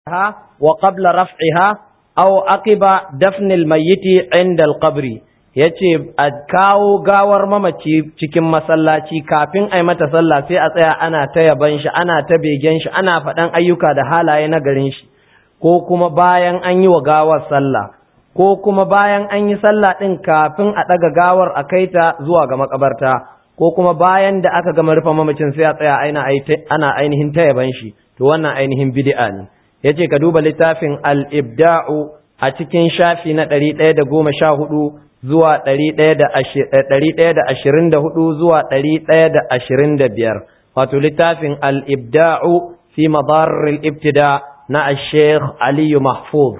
وقبل رفعها أو عقب دفن الميت عند القبر yace a kawo gawar mamaci cikin masallaci kafin ai mata sallah sai a tsaya ana ta yaban shi ana ta begen shi ana faɗan ayyuka da halaye na garin shi ko kuma bayan an yi wa gawar sallah ko kuma bayan an yi sallah din kafin a ɗaga gawar a kaita zuwa ga makabarta ko kuma bayan da aka gama rufe mamacin sai a tsaya ana ainihin ta yaban shi to wannan ainihin bid'a ne yace ka duba littafin al-ibda'u a cikin shafi na 114 zuwa 124 zuwa 125 wato littafin al-ibda'u fi madar al-ibtida na al-sheikh Ali Mahfuz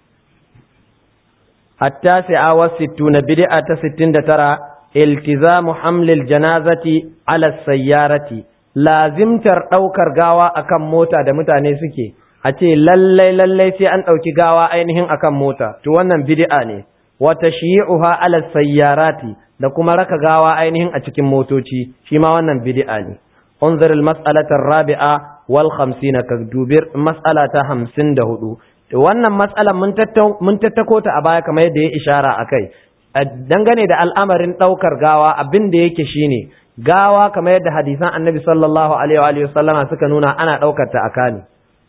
التاسعة والستون بدعة 69 التزام حمل الجنازة على السيارة لازمتر ɗaukar gawa akan mota da mutane suke a ce lallai sai an ɗauki gawa ainihin akan mota to wannan bid'a ne wa tashyi'uha ala sayyarati da kuma raka gawa ainihin a cikin motoci shi ma wannan bid'a ne unzur al mas'alata ar-rabi'a wal 50 ka dubir mas'alata 54 to wannan mas'alan mun tattako ta a baya kamar yadda ya ishara akai dangane da al'amarin ɗaukar gawa abin da yake shine gawa kamar yadda hadisan annabi sallallahu alaihi wa sallama suka nuna ana ɗaukar ta akani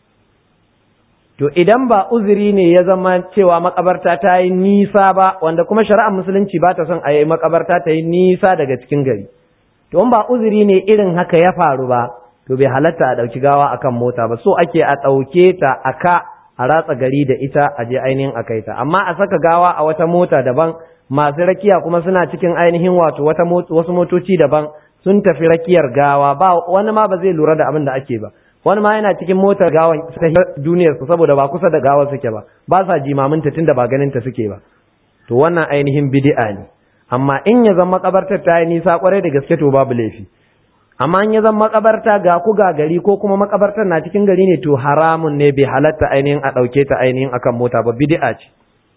to idan ba uzuri ne ya zama cewa makabarta ta yi nisa ba wanda kuma shari'ar musulunci ba ta son a yi makabarta ta yi nisa daga cikin gari to in ba uzuri ne irin haka ya faru ba to bai halatta a ɗauki gawa akan mota ba so ake a ɗauke ta aka a ratsa gari da ita a je ainihin a kai ta amma a saka gawa a wata mota daban masu rakiya kuma suna cikin ainihin wato wasu motoci daban sun tafi rakiyar gawa ba wani ma ba zai lura da abin da ake ba wani ma yana cikin motar gawan ta duniyar su saboda ba kusa da gawar suke ba sa jimaminta tunda ba ganin ta suke ba to wannan ainihin bid'a ne amma in ya zama makabartar ta yi nisa kwarai da gaske to babu laifi amma in ya zama makabarta ga ku ga gari ko kuma makabartar na cikin gari ne to haramun ne bai halatta ainihin a dauke ta ainihin akan mota ba bid'a ce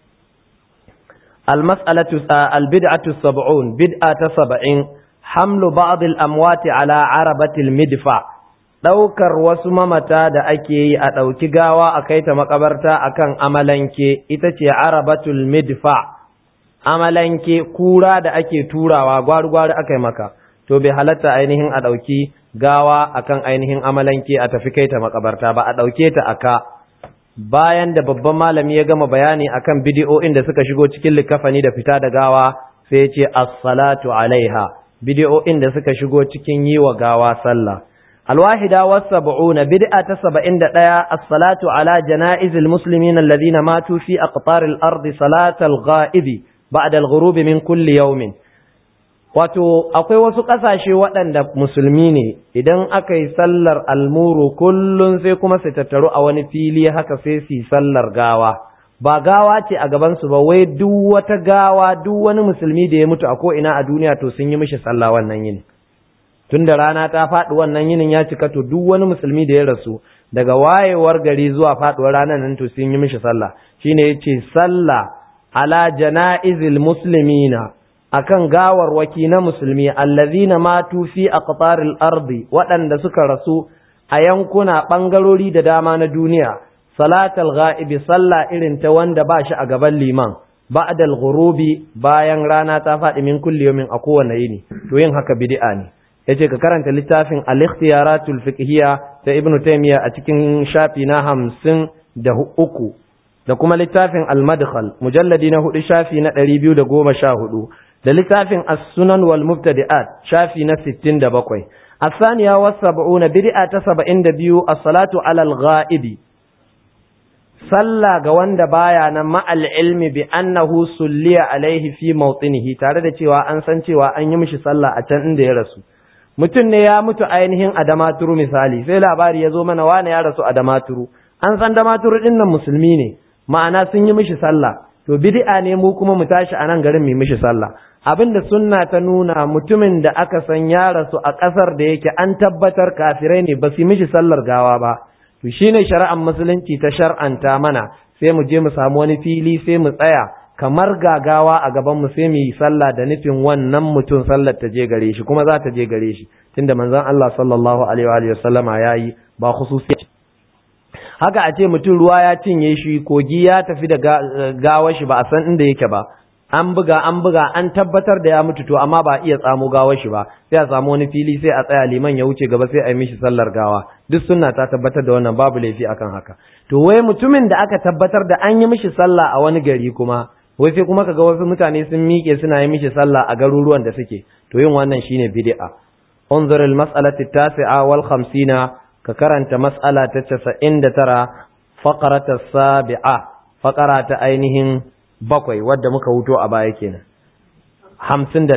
al-mas'alatu al-bid'atu 70 bid'ata 70 hamlu ba'd al-amwat ala arabati al-midfa ɗaukar wasu mamata da ake yi a ɗauki gawa a kai ta makabarta akan amalanke ita ce arabatul midfa amalanke kura da ake turawa gwari-gwari aka yi maka to bai halatta ainihin a ɗauki gawa akan ainihin amalanke a tafi kai ta makabarta ba a ɗauke ta aka bayan da babban malami ya gama bayani akan bidiyo'in da suka shigo cikin likafani da fita da gawa sai ya ce as-salatu alaiha bidiyo'in da suka shigo cikin yi wa gawa sallah الواحدة والسبعون بدعة 71 الصلاة على جنائز المسلمين الذين ماتوا في أقطار الأرض صلاة الغائب بعد الغروب من كل يوم wato akwai wasu ƙasashe waɗanda musulmi ne idan aka yi sallar almuru kullum sai kuma su tattaru a wani fili haka sai su yi sallar gawa ba gawa ce a gabansu ba wai duk wata gawa duk wani musulmi da ya mutu a ko'ina a duniya to sun yi mishi sallah wannan yini tun da rana ta faɗi wannan yinin ya cika to duk wani musulmi da ya rasu daga wayewar gari zuwa faɗuwar ranar nan to sun yi mishi sallah shine yace sallah ala janaizil muslimina akan gawarwaki na musulmi allazina matu fi aqtaril ardi waɗanda suka rasu a yankuna bangarori da dama na duniya salatul ghaibi sallah irin ta wanda ba shi a gaban liman ba'da al-ghurubi bayan rana ta faɗi min kulli yawmin a kowane yini to yin haka bid'a ne yace ka karanta littafin al-ikhtiyaratul fiqhiyya ta ibnu taymiya a cikin shafi na 53 da kuma littafin al-madkhal mujalladi na 4 shafi na 214 da littafin as-sunan wal mubtadi'at shafi na 67 as-saniya was-sab'una bid'ata 72 as-salatu 'ala al-gha'ibi sallah ga wanda baya nan ma'al ilmi bi annahu sulliya alaihi fi mawtinihi tare da cewa an san cewa an yi mishi sallah a can inda ya rasu mutum ne ya mutu ainihin a Damaturu misali sai labari ya zo mana wane ya rasu a Damaturu an san Damaturu din nan musulmi ne ma'ana sun yi mishi sallah to bid'a ne mu kuma mu tashi a nan garin mu mishi sallah abinda sunna ta nuna mutumin da aka san ya rasu a ƙasar da yake an tabbatar kafirai ne ba su mishi sallar gawa ba to shine shari'ar musulunci ta shar'anta mana sai mu je mu samu wani fili sai mu tsaya kamar gagawa a gaban mu sai mu yi sallah da nufin wannan mutum sallar ta je gare shi kuma za ta je gare shi tunda manzon Allah sallallahu alaihi wa sallama yayi ba khususi haka a ce mutum ruwa ya cinye shi, kogi ya tafi da gawar shi ba a san inda yake ba, an buga an tabbatar da ya mutu to amma ba iya tsamo gawar shi ba, sai a samu wani fili sai a tsaya liman ya wuce gaba sai a yi mishi sallar gawa. Duk sunna ta tabbatar da wannan, babu laifi akan haka. To wai mutumin da aka tabbatar da an yi mishi sallah a wani gari kuma wai sai kuma kaga wasu mutane sun miƙe suna yi mishi sallah a garuruwan da suke, to yin wannan shine bid'a. unzur al-mas'alati at-tasi'a wal 50 ka karanta mas'ala ta 99 faqrata as-sabi'a faqara ta ainihin bakwai wadda muka wuto a baya kenan. 59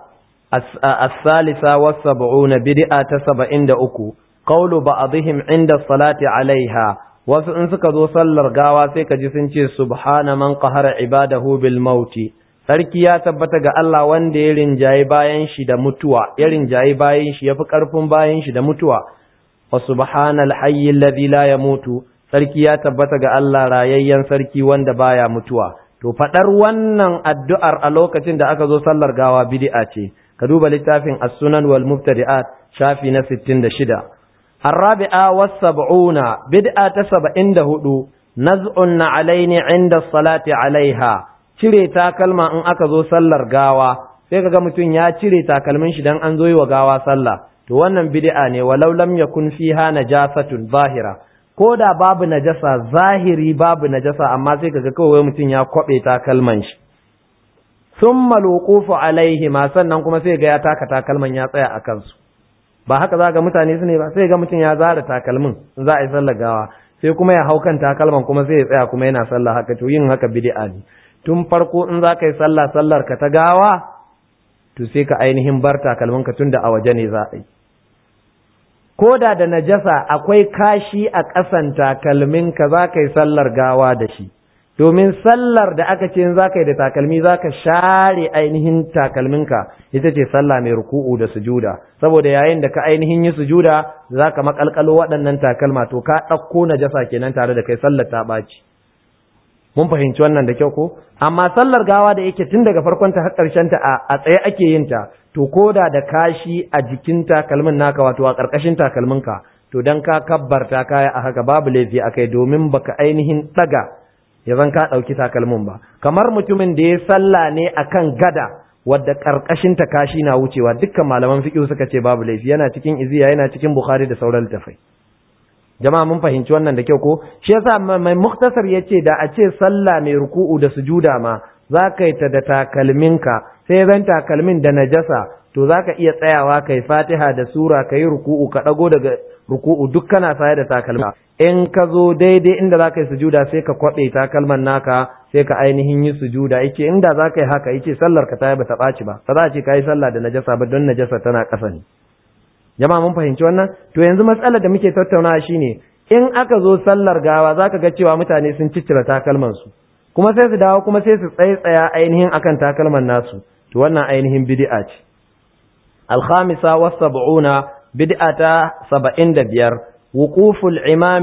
as-salisa was-sab'una bid'a ta 73 qawlu ba'dihim 'inda as-salati 'alayha, wasu in suka zo sallar gawa sai ka ji sun ce subhana man qahara ibadahu bil mauti, sarki ya tabbata ga Allah wanda ya rinjaye bayan shi da mutuwa, ya rinjaye bayan shi yafi karfin bayan shi da mutuwa. Wa subhanal hayy alladhi la yamutu, sarki ya tabbata ga Allah rayayyen sarki wanda baya mutuwa. To fadar wannan addu'ar a lokacin da aka zo sallar gawa bid'a ce. Ka duba littafin As-Sunan wal Mubtadi'at shafi na 66. الرابعة والسبعون بدعة 74 نزع النعلين عند الصلاة عليها. cire takalma in aka zo sallar gawa, sai kaga mutum ya cire takalmin shi dan an zo yi wa gawa sallah, to wannan bid'a ne, walau lam yakun fiha najasatun zahira, ko da babu najasa zahiri, babu najasa amma sai kaga kawai mutum ya kwabe takalman shi. Thumma alwuqufu alaihi ma, sannan kuma sai ga ya taka takalman ya tsaya a kansu. Ba haka za ga mutane su ne ba, sai ga mutum ya zara takalmin in za a yi sallar gawa, sai kuma ya hau kan takalman kuma sai ya tsaya kuma yana sallah haka, to yin haka bid'a ne. Tun farko in za ka yi sallar ka ta gawa, to sai ka ainihin bar takalminka tun da a waje ne za a yi. Ko da da najasa akwai kashi a ƙasan takalminka za ka yi sallar gawa da shi, domin sallar da aka ce in za ka yi da takalmi za ka share ainihin takalminka, ita ce sallah mai ruku'u da sujuda, saboda yayin da ka ainihin yi sujuda za ka maƙalƙalo waɗannan takalma, to ka ɗauko najasa kenan tare da kai, sallar ta ɓaci. Mun fahimci wannan da kyau ko? Amma sallar gawa da yake tun daga farkon ta har ƙarshen ta a tsaye ake yin ta, to koda da kashi a jikin takalmin naka, wato a ƙarƙashin takalminka, to dan ka kabbarta kaya a haka babu laifi akai, domin baka ainihin ɗaga ya zan ka ɗauki takalmin ba. Kamar mutumin da ya salla ne akan gada wadda ƙarƙashin ta kashi na wucewa, dukkan malaman fiqh suka ce babu laifi, yana cikin Iziya, yana cikin Bukhari da sauran littafai. Jama'a mun fahimci wannan da kyau ko? Shi yasa mai muktasar yace da a ce sallah mai ruku'u da sujuda ma za ka yi ta da takalminka, sai zan takalmin da najasa, to za ka iya tsayawa kai Fatiha da sura, ka yi ruku'u, ka ɗago daga ruku'u duk kana saye da takalma. In ka zo daidai inda za ka yi sujuda sai ka kwaɓe takalman naka, sai ka ainihin yi sujuda. Yake inda za ka yi haka, yake sallar ka ta yi ba ta ɓaci ba, ba za a ce ka yi sallah da najasa ba, don najasa tana ƙasa ne. Jama'a mun fahimci wannan? To yanzu matsalar da muke tattaunawa shine, in aka zo sallar gawa zaka ga cewa mutane sun ciccire takalman su, kuma sai su dawo kuma sai su tsaya ainihin akan takalman nasu, to wannan ainihin bid'a ce. Al-khamisa was-sab'una bid'ata 75 wuquful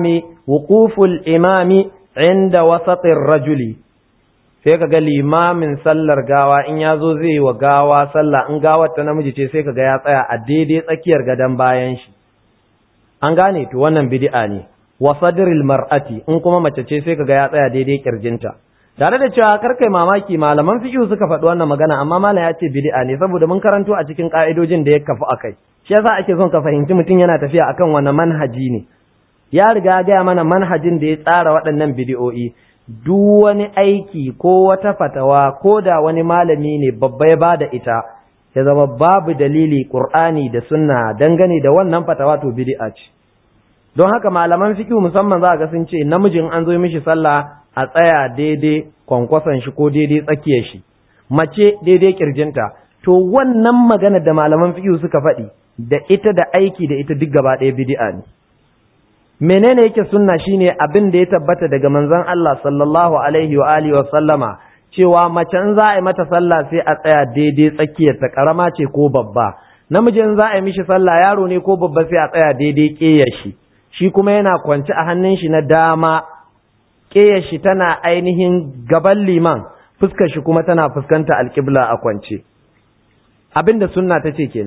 imami inda wasatir rajuli. Sai kaga limamin sallar gawa in ya zo zai wa gawa sallah, in gawar ta namiji ce sai kaga ya tsaya a daidai tsakiyar gadon bayan shi. An gane, to wannan bid'a ne. Wa sadril mar'ati, in kuma mace ce sai kaga ya tsaya daidai kirjinta. Tare da cewa karkai mamaki malaman fiqh suka faɗi wannan magana, amma malam ya ce bid'a ne saboda mun karanto a cikin ka'idojin da ya kafu akai. Shi yasa ake son ka fahimci mutum yana tafiya akan wannan manhaji ne. Ya riga ga mana manhajin da ya tsara waɗannan bid'o'i. Duk wani aiki ko wata fatawa ko da wani malami ne babba ya bada ita, ya zama babu dalili Qur'ani da Sunna dangane da wannan fatawa, to bid'a ce. Don haka malaman fiqh musamman za ga sun ce namijin an zo mishi sallah a tsaya daidai kwankwason shi ko daidai tsakiyar shi, mace daidai kirjinta. To wannan magana da malaman fiqh suka faɗi da ita da aiki da ita duk gaba ɗaya bid'a ne. Menene yake sunna shine abin da ya tabbata daga manzon Allah sallallahu alaihi wa alihi wa sallama, cewa mace in za a yi mata sallah sai a tsaya daidai tsakiyar ta, karama ce ko babba. Namijin za a yi mishi sallah, yaro ne ko babba, sai a tsaya daidai ƙeyar shi. Shi kuma yana kwance a hannun shi na dama, ƙeyar shi tana ainihin gaban liman, fuskar shi kuma tana fuskanta alƙibla a kwance. Abin da sunna ta ce kenan.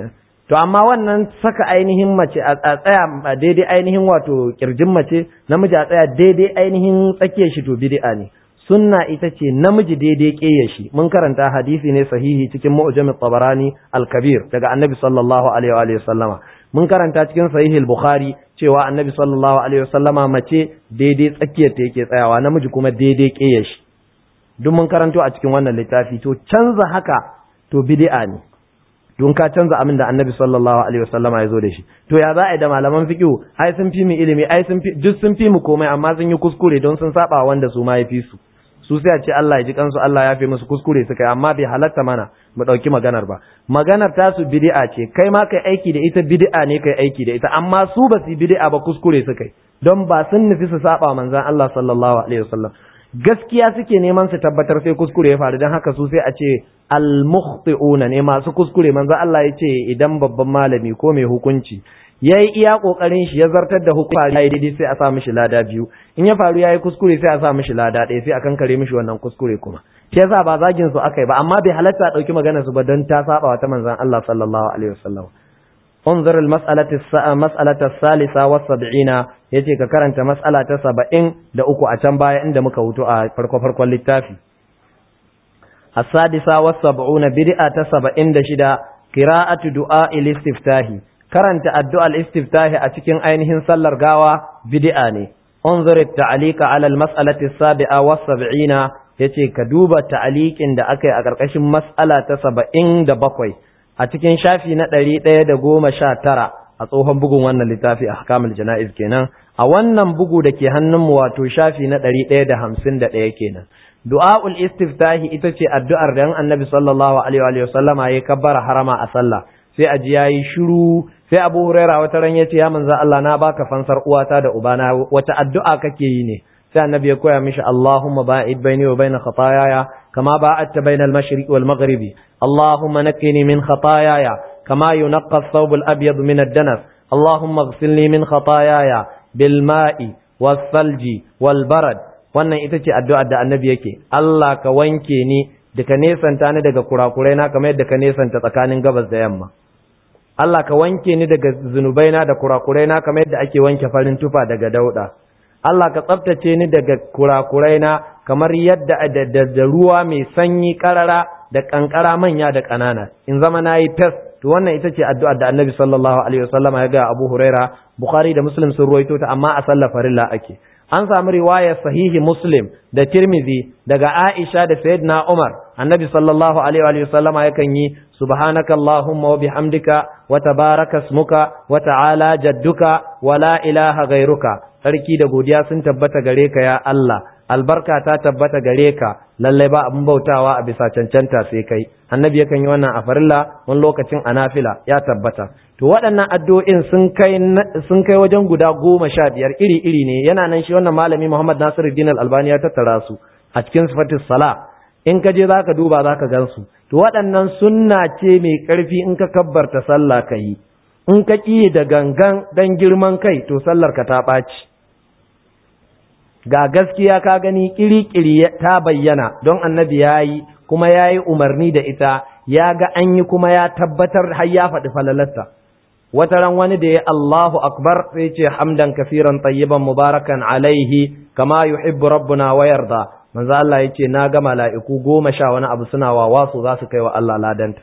to amma wannan saka ainihin mace a tsaya daidai ainihin wato kirjin mace, namiji a tsaya daidai ainihin tsakiyar shi to bid'a ne. Sunna ita ce namiji daidai ƙeyar shi. Mun karanta hadisi ne sahihi cikin Mu'jam at-Tabarani al-Kabir daga Annabi sallallahu alaihi wa sallama. Mun karanta cikin Sahih al-Bukhari cewa Annabi sallallahu alaihi wa sallama mace daidai tsakiyar ta yake tsayawa, namiji kuma daidai ƙeyar shi. Duk mun karanto a cikin wannan littafi. To canza haka to bid'a ne. Don ka canza abin da Annabi sallallahu alaihi wa sallama ya zo da shi. To ya za a yi da malaman fiqh? Ai sun fi mu ilimi, ai duk sun fi mu komai, amma sun yi kuskure don sun saba wanda su ma ya fi su. Su sai a ce Allah ya ji kansu, Allah ya fi musu kuskure suka yi, amma bai halatta mana mu ɗauki maganar ba. Maganar tasu bid'a ce, kai ma kai aiki da ita bid'a ne kai aiki da ita, amma su ba su bid'a ba kuskure suka yi, don ba sun nufi su saba manzon Allah sallallahu alaihi wasallam. Gaskiya suke neman su tabbatar sai kuskure ya faru, don haka su sai a ce al-mukhti'una ne masu kuskure. Manzon Allah ya ce idan babban malami ko mai hukunci yayi iya kokarin shi ya zartar da hukunci yayi daidai sai a sa mishi lada 2, in ya faru yayi kuskure sai a sa mishi lada 1, sai a kankare mishi wannan kuskure kuma. Ke yasa ba zagin su akai ba, amma bai halatta a dauki maganar su ba don ta saba wa ta manzon Allah sallallahu alaihi wasallam. unzur al-mas'alata as-salisa was-sab'ina, yace ka karanta mas'ala ta 73 a can baya inda muka wuto a farkon littafi. As-sadisa was-sab'una bid'a ta 76 qira'atu du'a al-istiftahi, karanta addu'ar istiftahi a cikin ainihin sallar gawa bid'a ne. Unzur at-ta'liqa 'ala al-mas'alati as-sabi'a was-sab'ina, yace ka duba ta'liqin da akai a karkashin mas'ala ta 77 a cikin shafi na 119 a tsohon bugun wannan littafi ahkamul jana'iz kenan. A wannan bugu da ke hannunmu wato shafi na 151 kenan. Du'aul istiftahi ita ce addu'ar da Annabi sallallahu alaihi wa sallama ya kabbara harama a sallah, sai aji yayi shiru, sai Abu Hurairah wata ran yace ya manzo Allah, na baka fansar uwata da ubana, wata addu'a kake yi ne? Sai Annabi ya koya mishi Allahumma ba'id baini wa baina khataayaya kama ba'adta baina al-mashriqi wal maghribi, Allahumma naqqini min khataayaya kama yunqqa ath-thawb al-abyad min ad-danas, Allahumma ighsilni min khataayaya bil ma'i was-salji wal barad. Wannan ita ce addu'ar da Annabi yake, Allah ka wanke ni da ka nesanta ni daga kurakurai na kamar yadda ka nesanta tsakanin gabas da yamma. Allah ka wanke ni daga zunubai na da kurakurai na kamar yadda ake wanke farin tufa daga dauda. Allah ka tsaftace ni daga kurakurai na kamar yadda da ruwa mai sanyi karara da kankara manya da kanana, in zama nayi fes. To wannan ita ce addu'ar da Annabi sallallahu alaihi wasallam ya ga Abu Huraira. Bukhari da Muslim sun ruwaito ta, amma a sallar farilla ake. An samu riwayar sahihi Muslim da Tirmidhi daga Aisha da Sayyidina Umar. Annabi sallallahu alaihi wa sallama yakan yi subhanakallahumma wa bihamdika wa tabaraka ismuka wa ta'ala jadduka wa la ilaha ghairuka. Sarki da godiya sun tabbata gare ka ya Allah, albarka ta tabbata gare ka, lallai ba abin bautawa a bisa cancanta sai kai. Annabi yakan yi wannan a farilla, wani lokacin a nafila ya tabbata. To waɗannan addu'o'in sun kai wajen guda 15 iri-iri ne. Yana nan shi wannan malami Muhammad Nasiruddin Al-Albani ya tattara su a cikin sifatis sala. In ka je zaka duba zaka gansu. To waɗannan sunna ce mai ƙarfi, in ka kabbarta sallah ka yi. In ka ƙi da gangan dan girman kai, to sallar ka ta ɓaci. Ga gaskiya ka gani ƙiri-ƙiri ta bayyana, don Annabi ya yi kuma ya yi umarni da ita, ya ga an yi kuma ya tabbatar har ya faɗi falalarta. Wata ran wani da ya Allahu Akbar sai ce hamdan kafiran tayyiban mubarakan alaihi kama yuhibbu rabbuna wa yarda. Manzo Allah yace na ga mala'iku 10 wani abu suna wawa su za su kai wa Allah ladanta.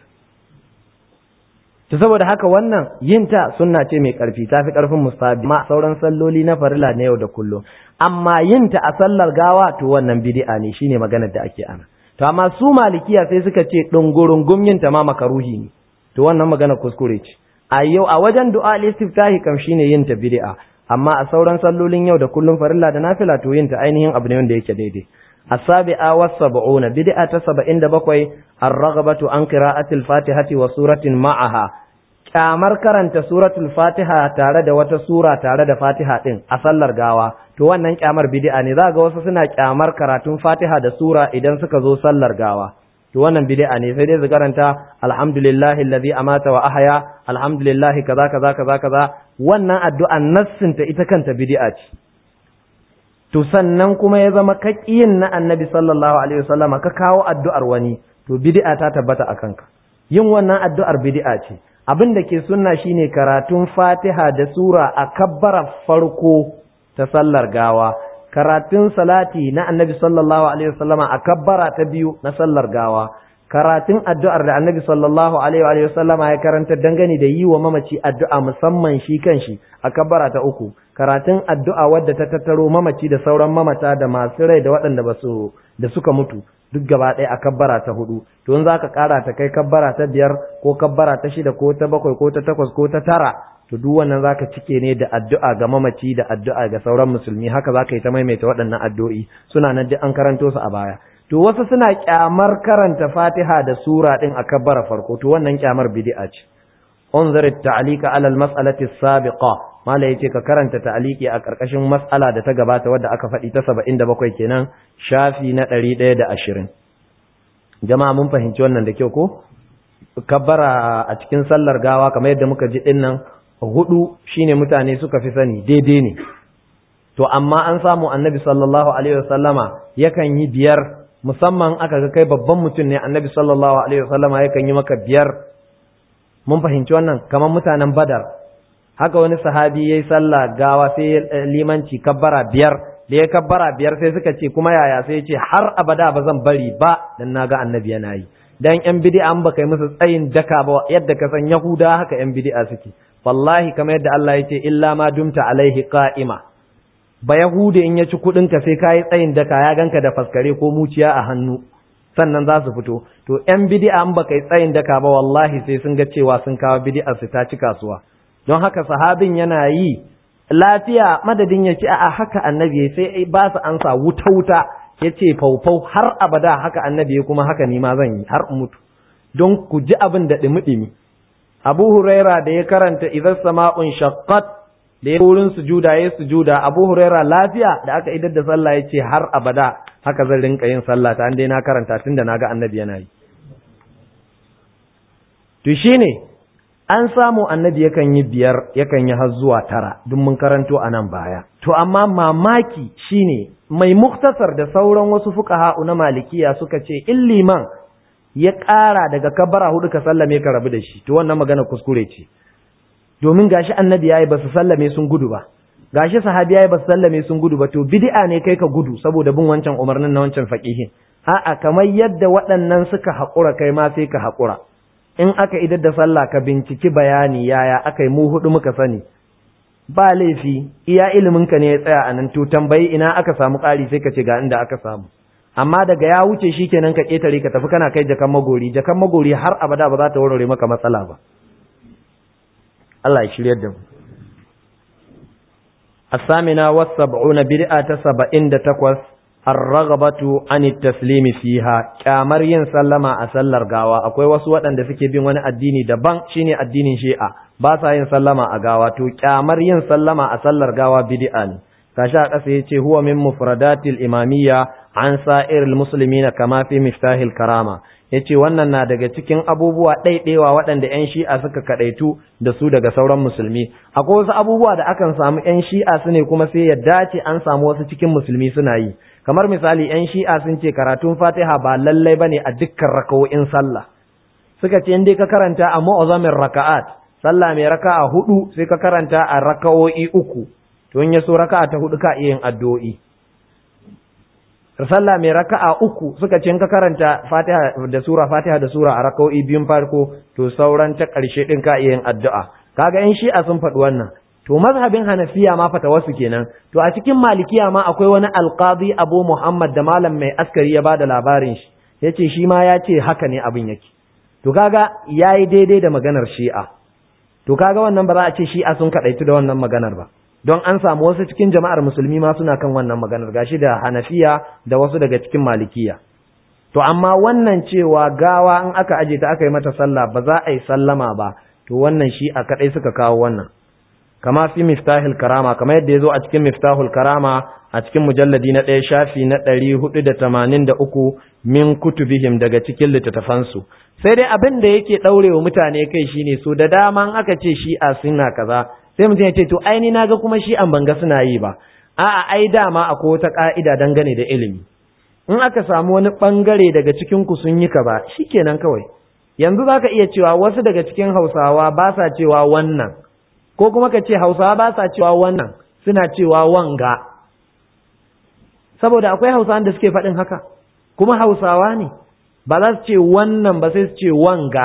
To saboda haka wannan yinta sunna ce mai karfi, tafi karfin mustahabi ma sauran salloli na farilla na yau da kullum. Amma yinta a sallar gawa to wannan bid'a ne, shine maganar da ake ana. To amma su malikiya sai suka ce dungurungum yinta ma makaruhi ne. To wannan magana kuskure ce. A yau a wajen du'a al-istiftahi kam shine yin ta bid'a, amma a sauran sallolin yau da kullum farilla da nafila to yin ta ainihin abu ne wanda yake daidai. As-sabi'a was-sab'una bid'a ta 77 ar-raghabatu an qira'ati al-fatihati wa suratin ma'aha, kyamar karanta suratul fatiha tare da wata sura tare da fatiha din a sallar gawa. To wannan kyamar bid'a ne. Za ga wasu suna kyamar karatun fatiha da sura idan suka zo sallar gawa. To wannan bid'a ne, sai dai su karanta alhamdulillahi allazi amata wa ahya, alhamdulillahi kaza kaza kaza kaza. Wannan addu'an nassin ta ita kanta bid'a ce. To sannan kuma ya zama kakiyin na Annabi sallallahu alaihi wasallam ka kawo addu'ar wani, to bid'a ta tabbata akan ka. Yin wannan addu'ar bid'a ce. abin da ke sunna shine karatun Fatiha da sura a kabbara farko ta sallar gawa, karatun salati na Annabi sallallahu alaihi wasallama a kabbara ta biyu na sallar gawa, karatun addu'ar da Annabi sallallahu alaihi wasallama ya karanta dangane da yi wa mamaci addu'a musamman shi kanshi a kabbara ta uku, karatun addu'a wadda ta tattaro mamaci da sauran mamata da masu rai da waɗanda da suka mutu duk gaba ɗaya a kabbara ta hudu. To in zaka ƙara ta kai kabbara ta biyar ko kabbara ta shida ko ta bakwai ko ta takwas ko ta tara, to duk wannan zaka cike ne da addu'a ga mamaci da addu'a ga sauran musulmi. Haka zaka yi ta maimaita waɗannan addu'o'i, suna nan duk an karanto su a baya. To wasu suna kyamar karanta Fatiha da sura din a kabbara farko, to wannan kyamar bid'a ce. unzir at-ta'liqa 'ala al-mas'alati as-sabiqa, mala yace ka karanta ta'liqi a karkashin mas'ala da ta gabata wadda aka faɗi ta 77 kenan, shafi na 120. Jama'a mun fahimci wannan da kyau ko? Kabbara a cikin sallar gawa kamar yadda muka ji dinnan hudu shine mutane suka fi sani, daidai ne. To amma an samu Annabi sallallahu alaihi wasallama yakan yi biyar, musamman aka ga kai babban mutum ne, Annabi sallallahu alaihi wasallama yakan yi maka biyar. Mun fahimci wannan kamar mutanen Badar. Haka wani sahabi yayi sallah gawa sai limanci kabbara biyar, da ya kabbara biyar sai suka ce kuma yaya, sai ya ce har abada ba zan bari ba dan naga Annabi yana yi. Dan yan bid'a an baka yi musu tsayin daka ba yadda ka san Yahuda haka yan bid'a suke. Wallahi kamar yadda Allah ya ce illa ma dumta alaihi qa'ima. Ba Yahudi in ya ci kudin ka sai kai tsayin daka ya ganka da faskare ko muciya a hannu sannan za su fito. To yan bid'a an baka yi tsayin daka ba wallahi sai sun ga cewa sun kawo bid'a su ta ci kasuwa. Don haka sahabin yana yi lafiya madadin ya ce a haka Annabi sai ba su ansa wuta ya ce faufau har abada haka Annabi kuma haka ni ma zan yi har mutu, don ku ji abin da ɗimi-ɗimi. Abu Huraira da ya karanta idan sama'un shaqqat, da ya wurin sujuda ya sujuda, Abu Huraira lafiya da aka idar da sallah ya ce har abada haka zan rinka yin sallah ta, an dai na karanta tunda na ga Annabi yana yi. To shine an samu Annabi yakan yi biyar, yakan yi har zuwa tara, duk mun karanto a nan baya. To amma mamaki shine mai muktasar da sauran wasu fuqaha na malikiya suka ce in liman ya ƙara daga kabbara hudu ka sallame ka rabu da shi, to wannan magana kuskure ce. Domin gashi Annabi yayi ba su sallame sun gudu ba, gashi sahabi yayi ba su sallame sun gudu ba, to bid'a ne kai ka gudu saboda bin wancan umarnin na wancan faqihin. A'a, kamar yadda waɗannan suka haƙura kai ma sai ka haƙura. In aka idar da sallah ka binciki bayani yaya aka yi mu hudu muka sani, ba laifi, iya iliminka ne ya tsaya a nan, to tambayi ina aka samu ƙari sai ka ce ga inda aka samu. Amma daga ya wuce shi kenan ka ƙetare ka tafi kana kai jakan magori har abada ba za ta warware maka matsala ba. Allah ya shiryar da mu. As-samina was-sab'una bid'a ta 78 ar-raghabatu an at-taslimi fiha, kyamar yin sallama a sallar gawa. Akwai wasu waɗanda suke bin wani addini daban, shine addinin Shi'a, ba sa yin sallama a gawa, to kyamar yin sallama a sallar gawa bid'a ne. Kashi a ƙasa yace huwa min mufradatil imamiyya an sa'iril muslimina kama fi miftahil karama. Yace wannan na daga cikin abubuwa ɗaiɗewa waɗanda ƴan Shi'a suka kadaitu da su daga sauran musulmi. Akwai wasu abubuwa da akan samu ƴan Shi'a su ne kuma sai ya dace an samu wasu cikin musulmi suna yi. Kamar misali ƴan Shi'a sun ce karatun Fatiha ba lallai bane a dukkan raka'o'in sallah. Suka ce in dai ka karanta a mu'azzamin raka'at, sallah mai raka'a hudu sai ka karanta a raka'o'i uku, to in ya so raka'a ta hudu ka iya yin addu'o'i. Sallah mai raka'a uku suka ce in ka karanta Fatiha da sura a raka'o'i biyun farko, to sauran ta ƙarshe din ka iya yin addu'a. Kaga ƴan Shi'a sun faɗi wannan. To mazhabin Hanafiya ma fatawarsu kenan. To a cikin Malikiya ma akwai wani alqadi Abu Muhammad da malam mai askari ya bada labarin shi. Yace shi ma ya ce haka ne abin yake. To kaga yayi daidai da maganar Shi'a. To kaga wannan ba za a ce Shi'a sun kadaitu da wannan maganar ba. Don an samu wasu cikin jama'ar musulmi ma suna kan wannan maganar, gashi da Hanafiya da wasu daga cikin Malikiya. To amma wannan cewa gawa in aka aje ta aka yi mata sallah ba za a yi sallama ba, to wannan Shi'a kadai suka kawo wannan. Kama fi miftahul karama, kama yadda ya zo a cikin miftahul karama a cikin mujalladi na 1 shafi na 483 min kutubihim daga cikin littattafansu. Sai dai abin da yake ɗaurewa mutane kai shine so da dama aka ce Shi'a suna kaza, sai mutum ya ce to ai ni naga kuma Shi'an banga suna yi ba. A'a, ai dama akwai wata ka'ida dangane da ilimi. In aka samu wani bangare daga cikin ku sun yi kaza, shikenan kawai. yanzu zaka iya cewa wasu daga cikin Hausawa ba sa cewa wannan, ko kuma ka ce Hausawa ba sa cewa wannan, suna cewa wanga, saboda akwai Hausawan da suke faɗin haka, kuma Hausawa ne, ba za su ce wannan ba sai su ce wanga,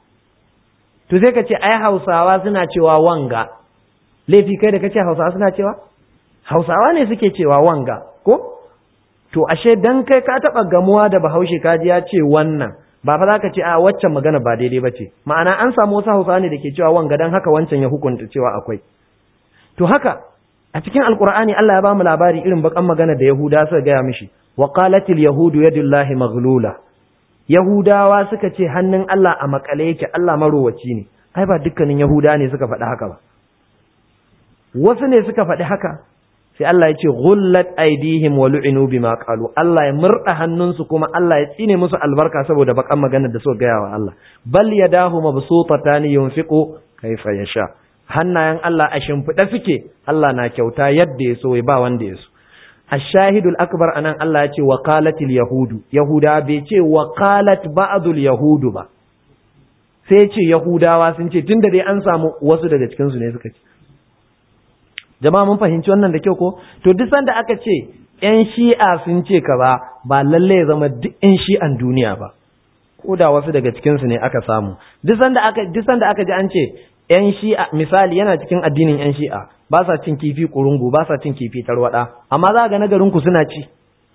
to sai ka ce ai Hausawa suna cewa wanga, laifi kai da ka ce Hausawa suna cewa? Hausawa ne suke cewa wanga, ko? To ashe dan kai ka taɓa gamuwa da Bahaushe kaji ya ce wannan, ba fa za ka ce a waccan magana ba daidai ba ce, ma'ana an samu wasu Hausawa ne da ke cewa wanga don haka wancan ya hukunta cewa akwai. To haka a cikin Alƙur'ani Allah ya ba mu labari irin bakan magana da Yahuda suka gaya mishi, wa qalatil yahudu yadullahi maghlula. Yahudawa suka ce hannun Allah a makale yake, Allah marowaci ne. Ai ba dukkanin Yahuda ne suka faɗi haka ba. Wasu ne suka faɗi haka. Sai Allah ya ce ghullat aydihim wa lu'inu bima qalu. Allah ya murda hannunsu kuma Allah ya tsine musu albarka saboda bakan maganar da suka gaya wa Allah. Bal yadahu mabsutatan yunfiqu kayfa yasha. Hannayen Allah a shimfiɗa suke, Allah na kyauta yadda ya so ya ba wanda ya so. Ash-shahidul akbar anan Allah ya ce wa qalatil yahudu. Yahuda bai ce wa qalat ba'dul yahudu ba. Sai ya ce Yahudawa sun ce tunda dai an samu wasu daga cikin su ne suka ce. Jama'a mun fahimci wannan da kyau ko? To duk sanda aka ce ƴan Shi'a sun ce kaza ba lalle ya zama duk ƴan Shi'an duniya ba. Ko da wasu daga cikin su ne aka samu. Duk sanda aka ji an ce ƴan Shi'a misali yana cikin addinin ƴan Shi'a ba sa cin kifi kurungu ba sa cin kifi tarwada amma za ga nagarin ku suna ci.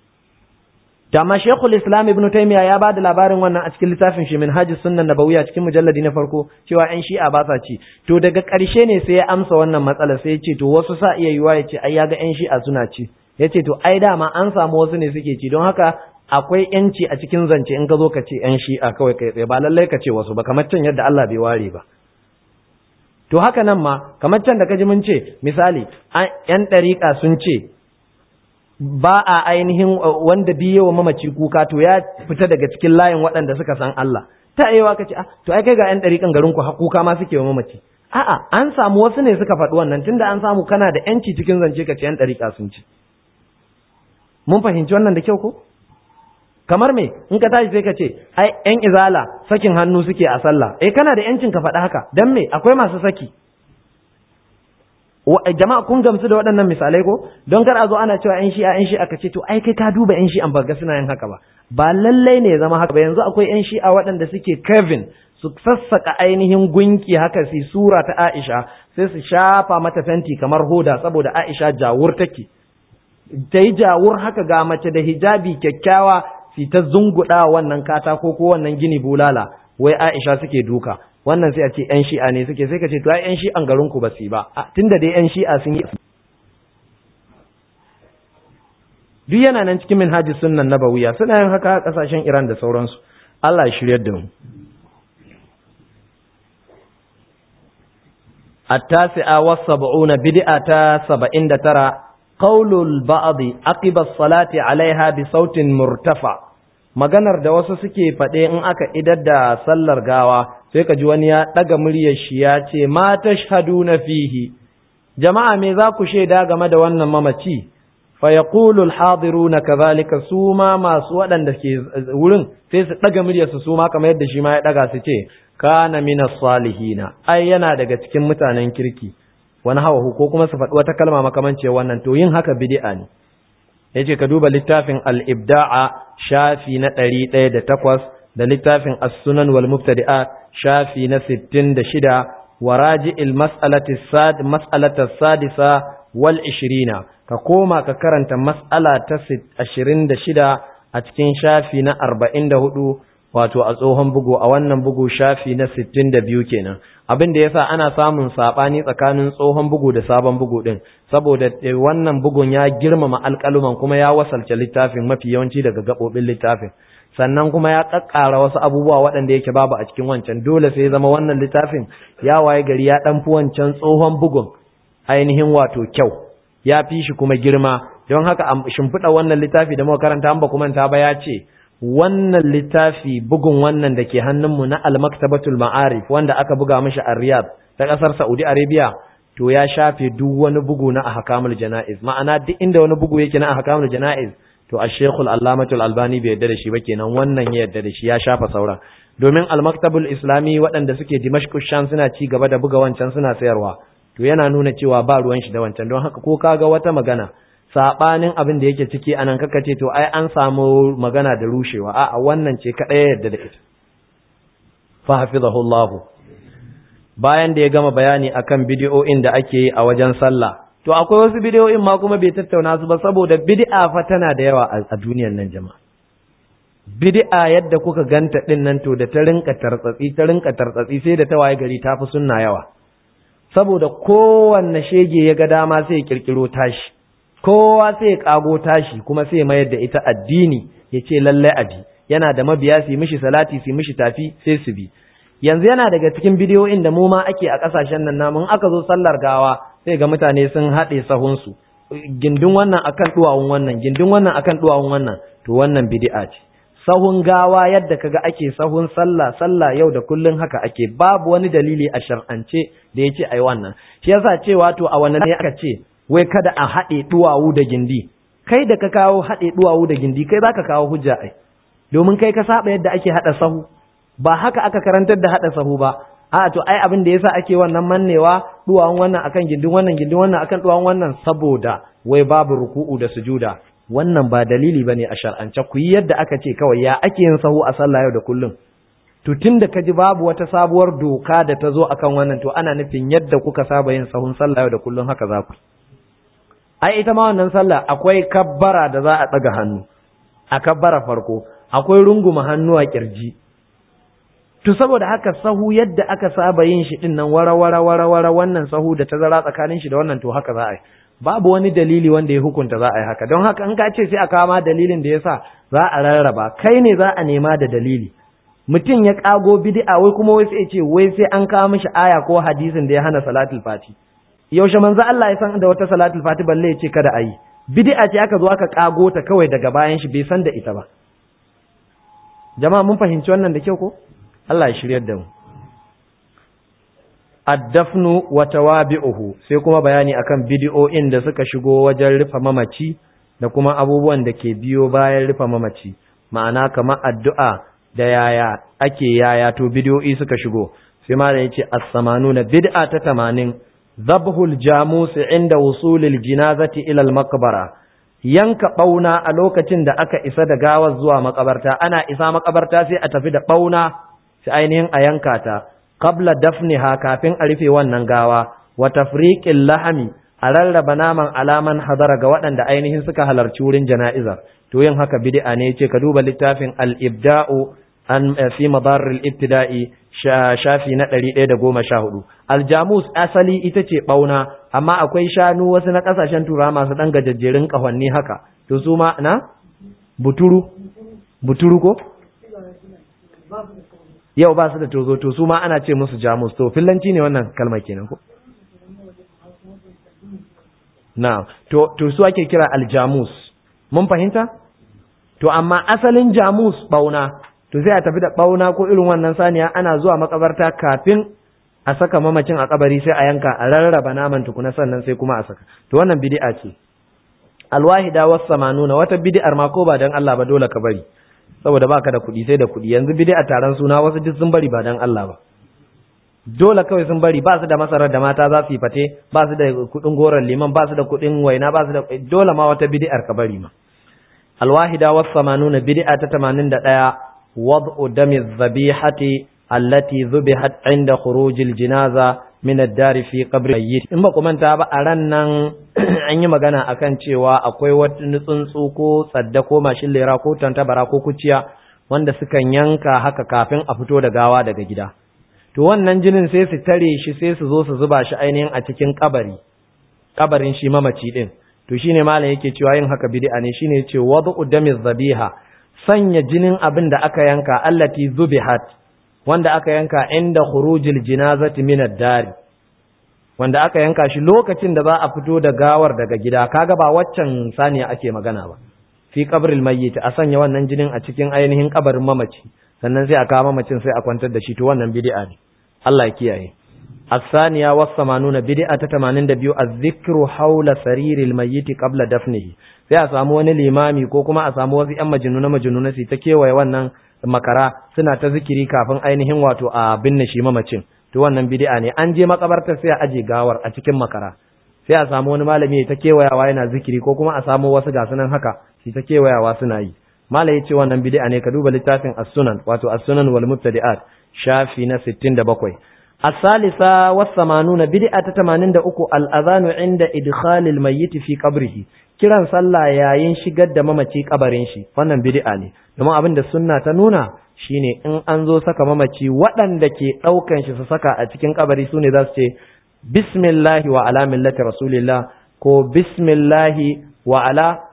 Dama Sheikhul Islam Ibn Taymiyyah ya bada labarin wannan a cikin littafin shi Minhajus Sunnah Nabawiyya cikin mujalladi na farko cewa ƴan Shi'a ba sa ci. To daga ƙarshe ne sai ya amsa wannan matsala sai ya ce to wasu sa iya yiwa ya ce ai ya ga ƴan Shi'a suna ci. Ya ce to ai dama an samu wasu ne suke ci don haka akwai ƴanci a cikin zance in ka zo ka ce ƴan Shi'a kawai kai tsaye ba lallai ka ce wasu ba kamar can yadda Allah bai ware ba. To haka nan ma kamar can da kaji mun ce misali ƴan ɗariƙa sun ce ba a ainihin wanda biye wa mamaci kuka to ya fita daga cikin layin waɗanda suka san Allah. Ta aiwa ka ce to ai kai ga ƴan ɗariƙan garin ku kuka ma suke wa mamaci. A'a an samu wasu ne suka faɗi wannan tunda an samu kana da ƴanci cikin zance ka ce ƴan ɗariƙa sun ci. Mun fahimci wannan da kyau ko? Kamar me in ka tashi sai ka ce ai ƴan izala sakin hannu suke a sallah. Kana da ƴancin ka faɗi haka dan me akwai masu saki. Jama'a kun gamsu da waɗannan misalai ko don kar a zo ana cewa ƴan shi'a ka ce to ai kai ka duba ƴan shi'an ba ga suna yin haka ba lallai ne ya zama haka ba yanzu akwai ƴan shi'a waɗanda suke Kevin su sassaka ainihin gunki haka su sura ta Aisha sai su shafa mata fenti kamar hoda saboda Aisha jawur take ta yi jawur haka ga mace da hijabi kyakkyawa su ta zunguɗa wannan katako ko wannan gini bulala wai Aisha suke duka wannan sai a ce ƴan shi'a ne suke sai ka ce to ai ƴan shi'an garin ku ba su ba tunda dai ƴan shi'a sun yi duk yana nan cikin Minhajus Sunnah Nabawiyya suna yin haka a kasashen Iran da sauransu Allah ya shiryar da mu التاسعة والسبعون بدعة 79 قول البعض عقب الصلاة عليها بصوت مرتفع maganar da wasu suke faɗe in aka idar da sallar gawa sai ka ji wani ya ɗaga muryar shi ya ce ma tashhaduna fihi jama'a me za ku shaida game da wannan mamaci fa yaqulu al-hadiruna kadhalika su ma masu waɗanda ke wurin sai su ɗaga muryar su ma kamar yadda shi ma ya ɗaga su ce kana minas salihina ai yana daga cikin mutanen kirki wani hawa ko kuma su faɗi wata kalma makamancin wannan to yin haka bid'a ne yace ka duba littafin al-ibda'a shafi na 108 da littafin as-sunan wal mubtadi'at shafi na 66 wa raji'il mas'alati sadisa wal 20 ka koma ka karanta mas'ala ta 26 a cikin shafi na 44 wato a tsohon bugu a wannan bugu shafi na 62 kenan abin da yasa ana samun sabani tsakanin tsohon bugu da sabon bugu din saboda wannan bugun ya girmama alƙaluman kuma ya wasalce littafin mafi yawanci daga gabobin littafin sannan kuma ya kakkara wasu abubuwa waɗanda yake babu a cikin wancan dole sai zama wannan littafin ya waye gari ya dan fi wancan tsohon bugun ainihin wato kyau ya fi shi kuma girma don haka shimfiɗa wannan littafi da muka karanta an ba kuma ta ba ya ce wannan littafi bugun wannan da ke hannunmu na al-maktabatul ma'arif wanda aka buga mishi a Riyadh ta kasar Saudi Arabia to ya shafe duk wani bugu na ahkamul janaiz ma'ana duk inda wani bugu yake na ahkamul janaiz to ash-shaykhul allamatul albani bai yarda da shi ba kenan wannan ya yarda da shi ya shafa sauran domin al-maktabul islami waɗanda suke Dimashq Sham suna ci gaba da buga wancan suna sayarwa, to yana nuna cewa ba ruwan shi da wancan. Don haka ko kaga wata magana sabanin abin da yake ciki anan kaka ce to ai an samu magana da rushewa, a'a wannan ce kadai yadda da ita. Fa hafizahullahu. Bayan da ya gama bayani akan bidiyoyin da ake yi a wajen sallah, to akwai wasu bidiyoyin ma kuma bai tattauna su ba, saboda bid'a fa tana da yawa a duniyar nan jama'a. Bid'a yadda kuka ganta din nan to da ta rinka tartsatsi sai da ta waye gari ta fi sunna yawa. Saboda kowanne shege ya ga dama sai ya kirkiro tashi, kowa sai ya kago tashi kuma sai ya mayar da ita addini, ya ce lallai abi, yana da mabiya su mishi salati su mishi tafi sai su bi. Yanzu yana daga cikin bidiyoyin da mu ma ake a kasashen nan namun aka zo sallar gawa sai ga mutane sun haɗe sahunsu, gindin wannan akan duwawun wannan, gindin wannan akan duwawun wannan, to wannan bid'a ce. Sahun gawa yadda kaga ake sahun sallah yau da kullun haka ake, babu wani dalili a shar'ance da yace ai wannan. Shi yasa cewa to a wannan ne aka ce wai kada a haɗe duwawu da gindi. Kai da ka kawo haɗe duwawu da gindi kai zaka kawo hujja ai. Domin kai ka saba yadda ake haɗa sahu. Ba haka aka karantar da haɗa sahu ba. A to ai abin da yasa ake wannan mannewa duwawun wannan akan gindin wannan akan duwawun wannan saboda wai babu ruku'u da sujuda. Wannan ba dalili bane a shar'ance, ku yi yadda aka ce kawai. Ya ake yin sahu a sallah yau da kullum? To tunda kaji babu wata sabuwar doka da ta zo akan wannan, to ana nufin yadda kuka saba yin sahun sallah yau da kullum haka za ku. Ai ita ma wannan sallah akwai kabbara da za a daga hannu. A kabbara farko akwai runguma hannu a kirji. To saboda haka sahu yadda aka saba yin shi din nan wara wannan sahu da tazara tsakanin shi da wannan, to haka za a yi. Babu wani dalili wanda ya hukunta za a yi haka. Don haka in ka ce sai a kama dalilin da yasa za a rarraba, kai ne za a nema da dalili. Mutum ya kago bid'a wai kuma wai sai ce wai sai an kawo mishi aya ko hadisin da ya hana salatul fati. Yaushe manzo Allah ya san da wata salatul fati balle ya ce kada a yi. Bid'a ce aka zo aka kago ta kawai daga bayan shi, bai san da ita ba. Jama'a mun fahimci wannan da kyau ko? Allah ya shiryar da mu. Addafnu wa tawabi'uhu, sai kuma bayani akan bid'o'in da suka shigo wajen rufe mamaci da kuma abubuwan da ke biyo bayan rufe mamaci. Ma'ana kamar addu'a da yaya to bid'o'i suka shigo. Sai malam yace as-samanuna bid'a ta 80 dhabhul jamus inda wusulil jinazati ila al-maqbara. Yanka bauna a lokacin da aka isa da gawar zuwa makabarta, ana isa makabarta sai a tafi da bauna sai ainihin a yanka ta qabla dafniha, kafin a rufe wannan gawa, wa tafriqil lahami, a rarraba naman alaman hadara ga waɗanda ainihin suka halarci wurin jana'izar. To yin haka bid'a ne. Yace ka duba littafin al-ibda'u an fi madarril ibtida'i shafi na 114. Aljamus asali ita ce bauna, amma akwai shanu wasu na kasashen turawa masu dan gajejjerin kahonni haka, to su ma na buturu ko yau ba su da tozo, to su ma ana ce musu jamus. To fillanci ne wannan kalma kenan ko? Na to su ake kira aljamus. Mun fahimta? To amma asalin jamus bauna, to sai a tafi da bauna ko irin wannan saniya, ana zuwa makabarta kafin a saka mamacin a kabari sai a yanka, a rarraba naman tukuna sannan sai kuma a saka. To wannan bid'a ce. Alwahida was samanuna, wata bid'ar ma ko ba dan Allah ba dole ka bari, saboda baka da kuɗi sai da kuɗi. Yanzu bid'a taron suna wasu duk sun bari ba dan Allah ba, dole kawai sun bari. Ba su da masarar da mata za su yi fate, ba su da kuɗin goron liman, ba su da kuɗin waina, ba su da, dole ma wata bid'ar ka bari ma. Alwahida was samanuna bid'a ta 81 wad'u dami dhabihati allati dhubihat 'inda khurujil jinaza min ad-dar fi qabri mayyit. In ba ku manta ba a ran nan an yi magana akan cewa akwai wani tsuntsu ko tsadda ko mashin lera ko tantabara ko kuciya wanda sukan yanka haka kafin a fito da gawa daga gida. To wannan jinin sai su tare shi, sai su zo su zuba shi ainihin a cikin kabarin shi mamaci din. To shine malam yake cewa yin haka bid'a ne. Shine yace wad'u dami dhabiha, sanya jinin abin da aka yanka, allati zubihat, wanda aka yanka inda khurujil jinazati min ad-dar, wanda aka yanka shi lokacin da za a fito da gawar daga gida. Kaga ba waccan saniya ake magana ba. Fi qabril mayyit, a sanya wannan jinin a cikin ainihin kabarin mamaci, sannan sai a kawo mamacin sai a kwantar da shi. To wannan bid'a ne. Allah ya kiyaye. الثانية والثمانون بدعة 82 الذكر حول سرير الميت قبل دفنه. sai a samu wani limami ko kuma a samu wasu ƴan majnuna su ta kewaye wannan makara suna ta zikiri kafin ainihin wato a binne shi mamacin, to wannan bid'a ne. An je makabartar sai a aje gawar a cikin makara, sai a samu wani malami ta kewayawa yana zikiri, ko kuma a samu wasu ga sunan haka shi ta kewayawa suna yi. Malai ya ce wannan bid'a ne. Ka duba littafin as-sunan, wato as-sunan wal mubtadi'at, shafi na 67. as-salisa was-samanuna bid'a ta 83 al-adhanu inda idkhalil mayyit fi qabrihi, kiran sallah yayin shigar da mamaci kabarin shi, wannan bid'a ne. Domin abin da sunna ta nuna shine in an zo saka mamaci, waɗanda ke ɗaukan shi su saka a cikin kabari su ne za su ce bismillahi wa ala millati rasulillah, ko bismillahi wa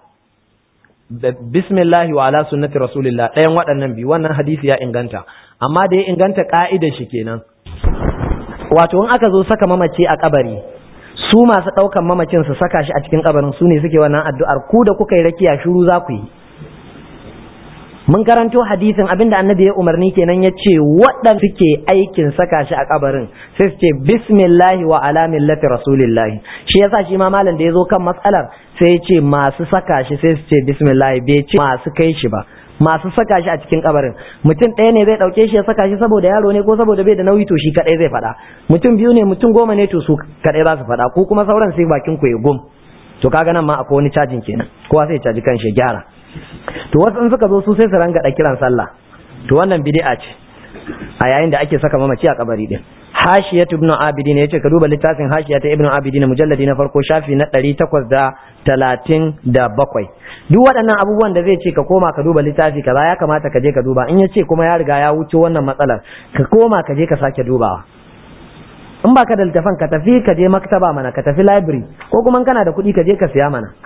ala sunnati rasulillah, ɗayan waɗannan biyu. Wannan hadisi ya inganta, amma da ya inganta ka'idar shi kenan, wato in aka zo saka mamaci a kabari, su masu ɗaukan mamacin su saka shi a cikin kabarin su ne suke wannan addu'ar. Ku da kuka yi rakiya shiru za ku yi. Mun karanto hadisin abinda annabi ya umarni kenan, ya ce waɗanda suke aikin saka shi a kabarin sai su ce bismillahi wa ala millati rasulillahi. Shi yasa shi ma malam da ya zo kan matsalar sai ya ce masu saka shi sai su ce bismillahi, bai ce masu kai shi ba, masu saka shi a cikin kabarin. Mutum ɗaya ne zai ɗauke shi ya saka shi saboda yaro ne ko saboda bai da nauyi, to shi kaɗai zai faɗa. Mutum biyu ne, mutum 10 ne, to su kaɗai za su faɗa, ko kuma sauran sai bakin ku ya gum. To kaga nan ma akwai wani cajin kenan, kowa sai caji kan shi gyara. To wasu in suka zo su sai su ranga da kiran sallah, to wannan bid'a ce a yayin da ake saka mamaci a kabari din. Hashiyatu ibn Abidin yace ka duba littafin Hashiyatu ibn Abidin mujalladi na farko shafi na 837. Duk waɗannan abubuwan da zai ce ka koma ka duba littafi kaza, ya kamata ka je ka duba. In yace kuma ya riga ya wuce wannan matsalar, ka koma ka je ka sake dubawa. In baka da littafin ka tafi ka je maktaba mana, ka tafi library, ko kuma kana da kuɗi ka je ka siya mana.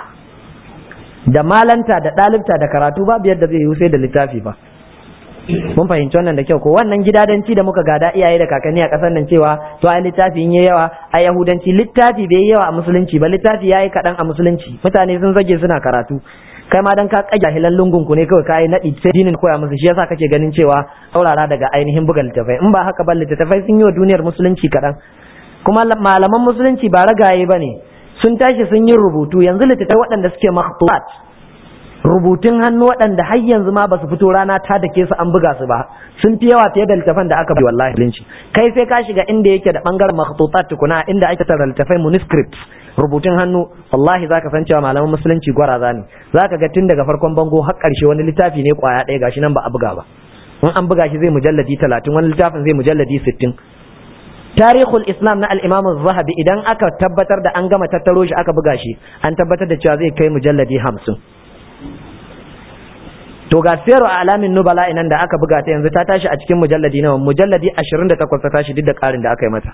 Da malanta da ɗalibta da karatu babu yadda zai yi sai da littafi ba. Mun fahimci wannan da kyau ko? Wannan gidadanci da muka gada iyaye da kakanni a ƙasar nan cewa to ai littafi in yayi yawa a yahudanci, littafi bai yi yawa a musulunci ba, littafi yayi kaɗan a musulunci. Mutane sun zage suna karatu, kai ma dan ka kaja hilan lungun ku ne kawai kai nadi sai dinin koya musu, shi yasa kake ganin cewa saurara daga ainihin buga littafai. In ba haka ba littafai sun yi wa duniyar musulunci kaɗan, kuma malaman musulunci ba ragaye bane, sun tashi sun yi rubutu. Yanzu littattafai waɗanda suke makhtutat, rubutun hannu waɗanda har yanzu ma ba su fito rana ta da ke su an buga su ba, sun fi yawa fiye da littafan da aka bi. Wallahi linci kai sai ka shiga inda yake da bangaren makhtutat tukuna, inda ake tara littafai manuscripts, rubutun hannu. Wallahi zaka san cewa malaman musulunci gwaraza ne. Zaka ga tun daga farkon bango har ƙarshe wani littafi ne kwaya ɗaya gashi nan ba a buga ba. In an buga shi zai mujalladi 30, wani littafin zai mujalladi 60. Tarihul Islam na al-Imam az-Zahabi idan aka tabbatar da an gama tattaro shi aka buga shi, an tabbatar da cewa zai kai mujalladi 50. To ga Siyaru Alamin Nubala inan da aka buga ta yanzu ta tashi a cikin mujalladi nawa? Mujalladi 28 ta tashi, duk da ƙarin da aka yi mata.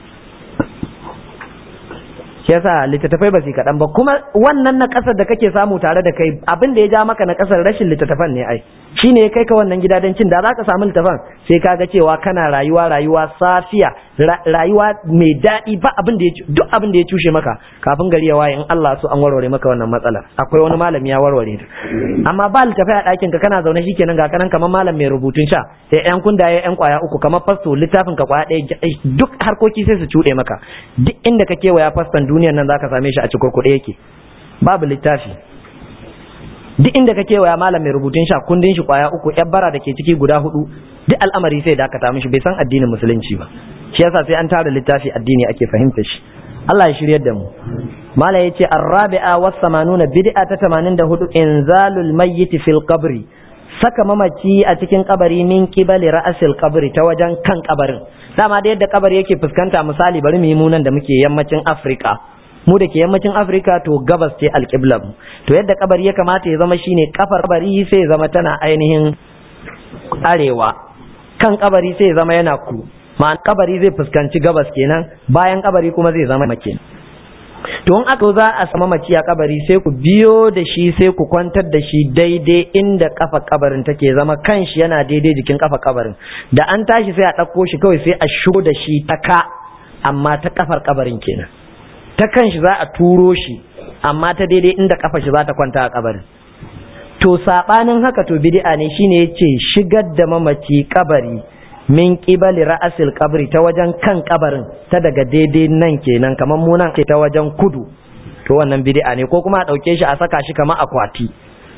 Shi yasa littattafai ba su kaɗan ba. Kuma wannan na ƙasar da kake samu tare da kai, abin da ya ja maka na ƙasar rashin littattafan ne ai. Shi ne ya kai ka wannan gidadancin. Da za ka samu littattafan sai ka ga cewa kana rayuwa safiya, rayuwa mai daɗi, ba abin da duk abin da ya cushe maka kafin gari ya waye, in Allah so an warware maka wannan matsalar. Akwai wani malami ya warware ta. Amma ba littattafai a ɗakin ka, kana zaune shikenan ga kanan kamar malam mai rubutun sha, sai ƴan kundaye ƴan kwaya uku kamar fasto, littafin ka kwaya ɗaya, duk harkoki sai su cuɗe maka. Duk inda ka kewaya faston duniyar nan zaka same shi a cikin kuɗe yake, babu littafi. Duk inda ka kewaya malam mai rubutun sha, kundin shi kwaya uku, yar bara da ke ciki guda 4, duk al'amari sai dakata mishi, bai san addinin musulunci ba. Shi yasa sai an tara littafi addini ake fahimta shi. Allah ya shiryar da mu. Malam yace ar-rabi'a was-samanuna bid'a ta 84 inzalul mayyit fil qabri, saka mamaci a cikin kabari min qibali ra'sil qabri, ta wajen kan kabarin. Dama da yadda kabari yake fuskanta, misali bari mu yi munan da muke yammacin Afirka, mu da ke yammacin Afirka to gabas ce alƙiblar mu. To yadda kabari ya kamata ya zama shine kafar kabari sai ya zama tana ainihin arewa, kan kabari sai ya zama yana kudu. Ma'an kabari zai fuskanci gabas kenan, bayan kabari kuma zai zama makin. To in aka za a sama maci a kabari sai ku biyo da shi, sai ku kwantar da shi daidai inda kafa kabarin take, zama kanshi yana daidai jikin kafa kabarin. Da an tashi sai a ɗauko shi kawai sai a shigo da shi ta ka, amma ta kafar kabarin kenan. Ta kanshi za a turo shi, amma ta daidai inda kafa shi za ta kwanta a kabarin. To sabanin haka to bid'a ne, shine yace shigar da mamaci kabari min qibali ra'sil qabri, ta wajen kan kabarin, ta daga daidai nan kenan, kamar mu nan ke ta wajen kudu. To wannan bid'a ne, ko kuma a dauke shi a saka shi kamar akwati,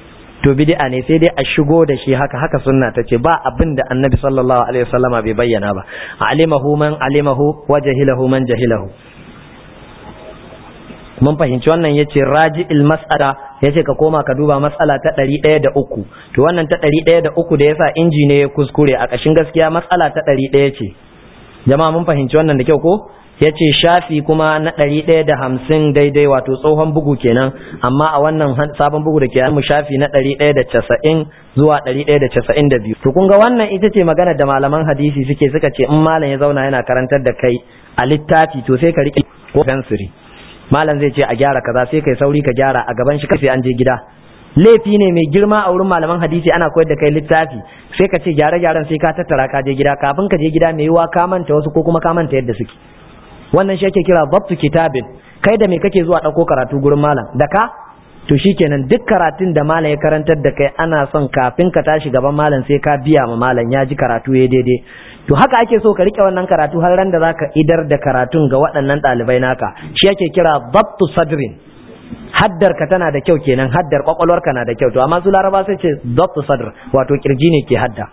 to bid'a ne, sai dai a shigo da shi haka sunna ta ce, ba abin da annabi sallallahu alaihi wasallama bai bayyana ba. Alimahu man alimahu wa jahilahu man jahilahu. Mun fahimci wannan. yace raji'il mas'ala, yace ka koma ka duba mas'ala ta 103. to wannan ta 103 da yasa inji ne ya kuskure, a kashin gaskiya mas'ala ta 100 ce. Jama'a mun fahimci wannan da kyau ko? yace shafi kuma na 150 daidai, wato tsohon bugu kenan, amma a wannan sabon bugu da ke mu shafi na 190 zuwa 192. to kun ga wannan ita ce magana da malaman hadisi suka ce in malam ya zauna yana karantar da kai a littafi to sai ka rike ko gansiri. Malam zai ce a gyara kaza, sai kai sauri ka gyara a gaban shi sai an je gida. Laifi ne mai girma a wurin malaman hadisi, ana koyar da kai littafi sai ka ce gyare-gyaren sai ka tattara ka je gida, kafin ka je gida mai yiwa ka manta wasu ko kuma ka manta yadda suke. Wannan shi ake kira dabtu kitabin. Kai da me kake zuwa dauko karatu gurin malam? Da ka? To shikenan duk karatun da malam ya karantar da kai ana son kafin ka tashi gaban malam sai ka biya ma malam, ya ji karatu ya daidai. To haka ake so ka rike wannan karatu har ran da zaka idar da karatun ga waɗannan ɗalibai naka. Shi ake kira dabtu sadrin. Haddar ka tana da kyau kenan, haddar kwakwalwarka na da kyau. To amma su Laraba sai ce dabtu sadr, wato kirji ne ke hadda.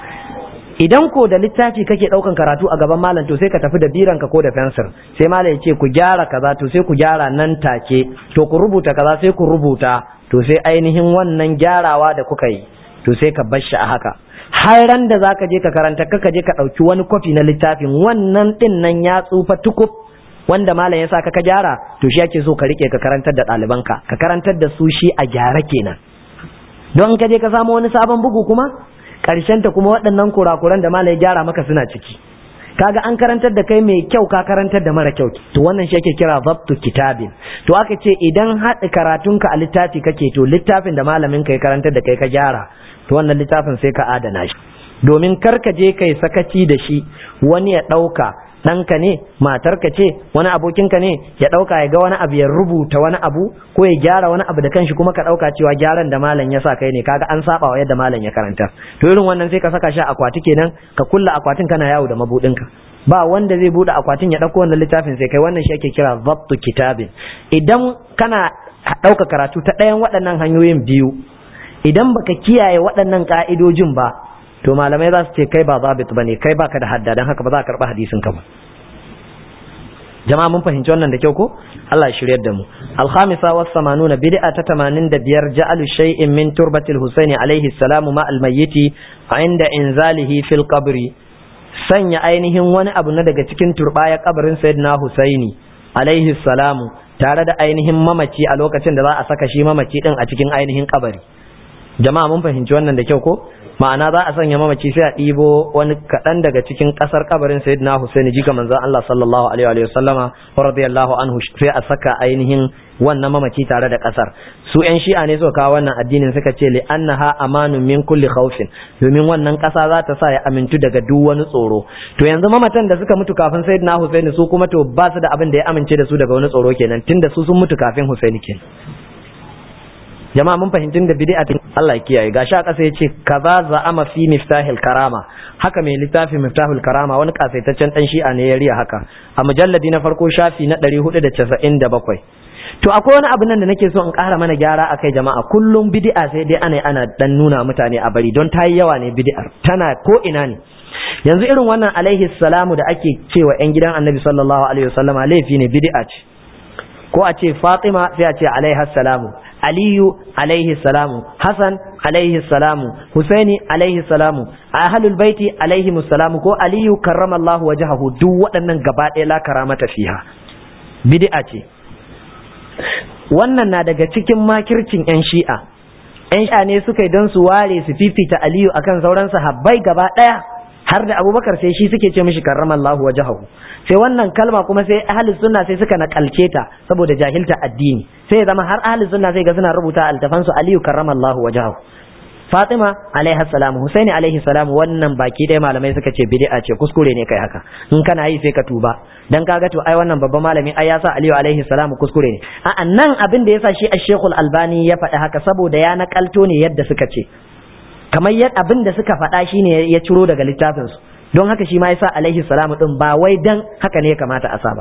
Idan ko da littafi kake daukan karatu a gaban malam, to sai ka tafi da biranka ko da fensir, sai malam ya ce ku gyara kaza, to sai ku gyara nan take, to ku rubuta kaza sai ku rubuta, to sai ainihin wannan gyarawa da kuka yi to sai ka bar shi a haka har ran da zaka je ka karanta ka je ka dauki wani kwafi na littafin wannan din nan ya tsufa tukub wanda malam ya sa ka gyara, to shi yake so ka rike ka karantar da ɗalibanka, ka karantar da su shi a gyara kenan. Don ka je ka samu wani sabon bugu kuma ta kuma waɗannan kurakuran da malam ya gyara maka suna ciki, kaga an karantar da kai mai kyau ka karantar da mara kyau. To wannan shi yake kira zabtu kitabin. To aka ce idan haɗa karatunka a littafi kake, to littafin da malamin ka ya karantar da kai ka gyara, to wannan littafin sai ka adana shi, domin kar ka je kai sakaci da shi wani ya ɗauka, ɗanka ne, matarka ce, wani abokinka ne ya ɗauka ya ga wani abu ya rubuta wani abu ko ya gyara wani abu da kanshi, kuma ka ɗauka cewa gyaran da malam ya sa kai ne, kaga an saba wa yadda malam ya karanta. To irin wannan sai ka saka shi a akwati kenan, ka kulla akwatin kana yawo da mabudinka, ba wanda zai bude akwatin ya ɗauko wannan littafin sai kai. Wannan shi ake kira zabtu kitabin. Idan kana ɗauka karatu ta ɗayan waɗannan hanyoyin biyu, idan baka kiyaye waɗannan ka'idojin ba, to malamai za su ce kai ba zabit bane, kai baka da hadda, dan haka ba za ka karba hadisin ka ba. Jama'a mun fahimci wannan da kyau ko? Allah ya shiryar da mu. Al-khamisa was samanuna, bid'a ta 85, ja'alu shay'in min turbatil Husaini alaihi salamu ma al-mayyiti inda inzalihi fil qabri, sanya ainihin wani abu na daga cikin turbaya kabarin sayyidina Husaini alaihi salamu tare da ainihin mamaci a lokacin da za a saka shi mamaci din a cikin ainihin kabari. Jama'a mun fahimci wannan da kyau ko? Ma'ana za a sanya mamaci sai a ɗibo wani kaɗan daga cikin ƙasar kabarin sayyidina Husaini jika manzon Allah sallallahu alaihi wa sallama wa radiyallahu anhu, sai a saka ainihin wannan mamaci tare da ƙasar. Su ƴan Shi'a ne suka kawo wannan addinin, suka ce li annaha amanun min kulli khawfin, domin wannan ƙasa za ta sa ya amintu daga duk wani tsoro. To yanzu mamatan da suka mutu kafin sayyidina Husaini su kuma to ba su da abin da ya amince da su daga wani tsoro kenan, tunda su sun mutu kafin Husaini kenan. Jama'a mun fahimtin da bid'atin Allah ya kiyaye. Gashi a ƙasa yace kaza za'ama fi miftahil karama, haka mai littafin miftahul karama wani kasaitaccen dan Shi'a ne ya riya haka a mujalladi na farko shafi na 497. To akwai wani abu nan da nake so in ƙara mana gyara akai jama'a. Kullum bid'a sai dai ana dan nuna mutane a bari, don ta yi yawa ne bid'ar, tana ko ina ne. Yanzu irin wannan alaihi salamu da ake cewa ƴan gidan Annabi sallallahu alaihi wasallama laifi ne, bid'a ce. Ko a ce Fatima sai a ce alaiha salamu, Aliyu alaihi salamu, Hassan alaihi salamu, Husaini alaihi salamu, ahlul baiti alaihi salamu, ko Aliyu karramallahu wajhahu, duk waɗannan gaba ɗaya la karamata fiha, bid'a ce. Wannan na daga cikin makircin ƴan Shi'a. Ƴan Shi'a ne suka yi don su ware su fifita Aliyu akan sauran sahabbai gaba ɗaya, har da Abubakar sai shi suke ce mishi karramallahu wajhahu. Sai wannan kalma kuma sai ahli sunna sai suka nakalce ta saboda jahilta addini, sai zama har ahli sunna sai ga suna rubuta altafan su Aliyu karramallahu wajhahu, Fatima alaiha salamu, Husaini alaihi salamu. Wannan baki dai malamai suka ce bid'a ce, kuskure ne kai haka. In kana yi sai ka tuba, dan kaga to ai wannan babban malami ai ya sa Aliyu alaihi salamu, kuskure ne. A nan abin da yasa shi Ash-Shaykhul Albani ya faɗi haka saboda ya nakalto ne yadda suka ce, kamar yadda abin da suka faɗa shine ya ciro daga littafin su, don haka shi ma yasa alaihi salamu din, ba wai dan haka ne ya kamata a sa ba.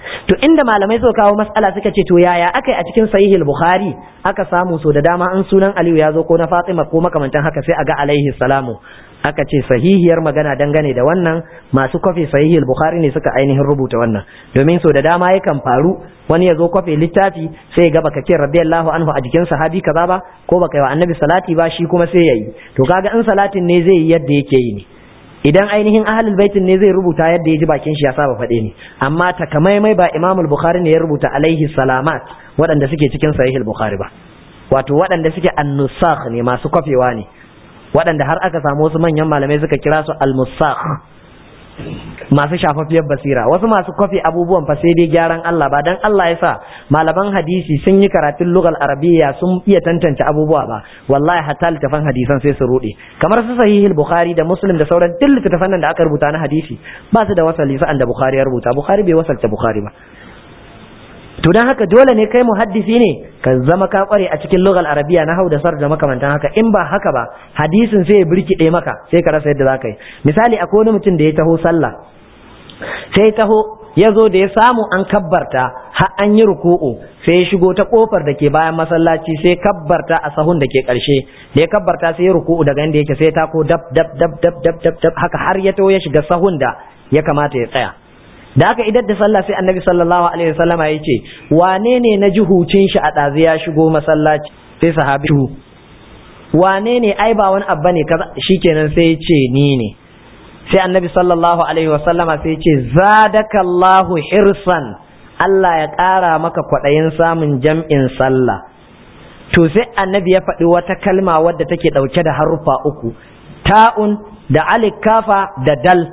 to inda malamai suka kawo mas'ala suka ce to yaya akai a cikin sahihul bukhari aka samu so da dama an sunan aliyu ya zo ko na fatima ko makamantan haka sai aga alaihi salamu aka ce sahihiyar magana dangane da wannan masu kwafi sahihul bukhari ne suka ainihin rubuta wannan domin so da dama yakan faru wani ya zo kwafi littafi sai ga baka ce radiyallahu anhu a jikin sahabi kaza ba ko baka yi wa annabi salati ba shi kuma sai yayi to kaga in salatin ne zai yi yadda yake yi ne idan ainihin ahlul baitin ne zai rubuta yadda ya ji bakin shi ya saba faɗe ne amma takamaimai ba imamul bukhari ne ya rubuta alaihi salamat waɗanda suke cikin sahihul bukhari ba wato waɗanda suke annusakh ne masu kwafewa ne waɗanda har aka samu wasu manyan malamai suka kira su al-musakh masu shafafiyar basira wasu masu kwafi abubuwan fa sai dai gyaran Allah ba dan Allah ya sa malaman hadisi sun yi karatun lugal arabiyya sun iya tantance abubuwa ba wallahi hatta littafan hadisan sai su rude kamar su sahihul bukhari da muslim da sauran duk littafan nan da aka rubuta na hadisi ba su da wasali sa'an da bukhari ya rubuta bukhari bai wasalta bukhari ba to dan haka dole ne kai muhaddisi ne ka zama ka kware a cikin lugal arabiya na hau da sar da makamantan haka in ba haka ba hadisin sai ya birkide maka sai ka rasa yadda zaka yi misali akwai wani mutum da ya taho sallah sai taho ya zo da ya samu an kabbarta har an yi ruku'u sai ya shigo ta kofar da ke bayan masallaci sai kabbarta a sahun da ke karshe da ya kabbarta sai ya ruku'u daga inda yake sai ta ko dab haka har ya taho ya shiga sahun da ya kamata ya tsaya da aka idar da sallah sai annabi sallallahu alaihi wasallam ya ce wane ne na ji hucin shi a ɗazu ya shigo masallaci sai sahabi wane ne ai ba wani abba ne kaza shikenan sai ya ce ni ne sai annabi sallallahu alaihi wasallam sai ya ce zadakallahu hirsan Allah ya ƙara maka kwaɗayin samun jam'in sallah to sai annabi ya faɗi wata kalma wadda take ɗauke da haruffa uku ta'un da alif kafa da dal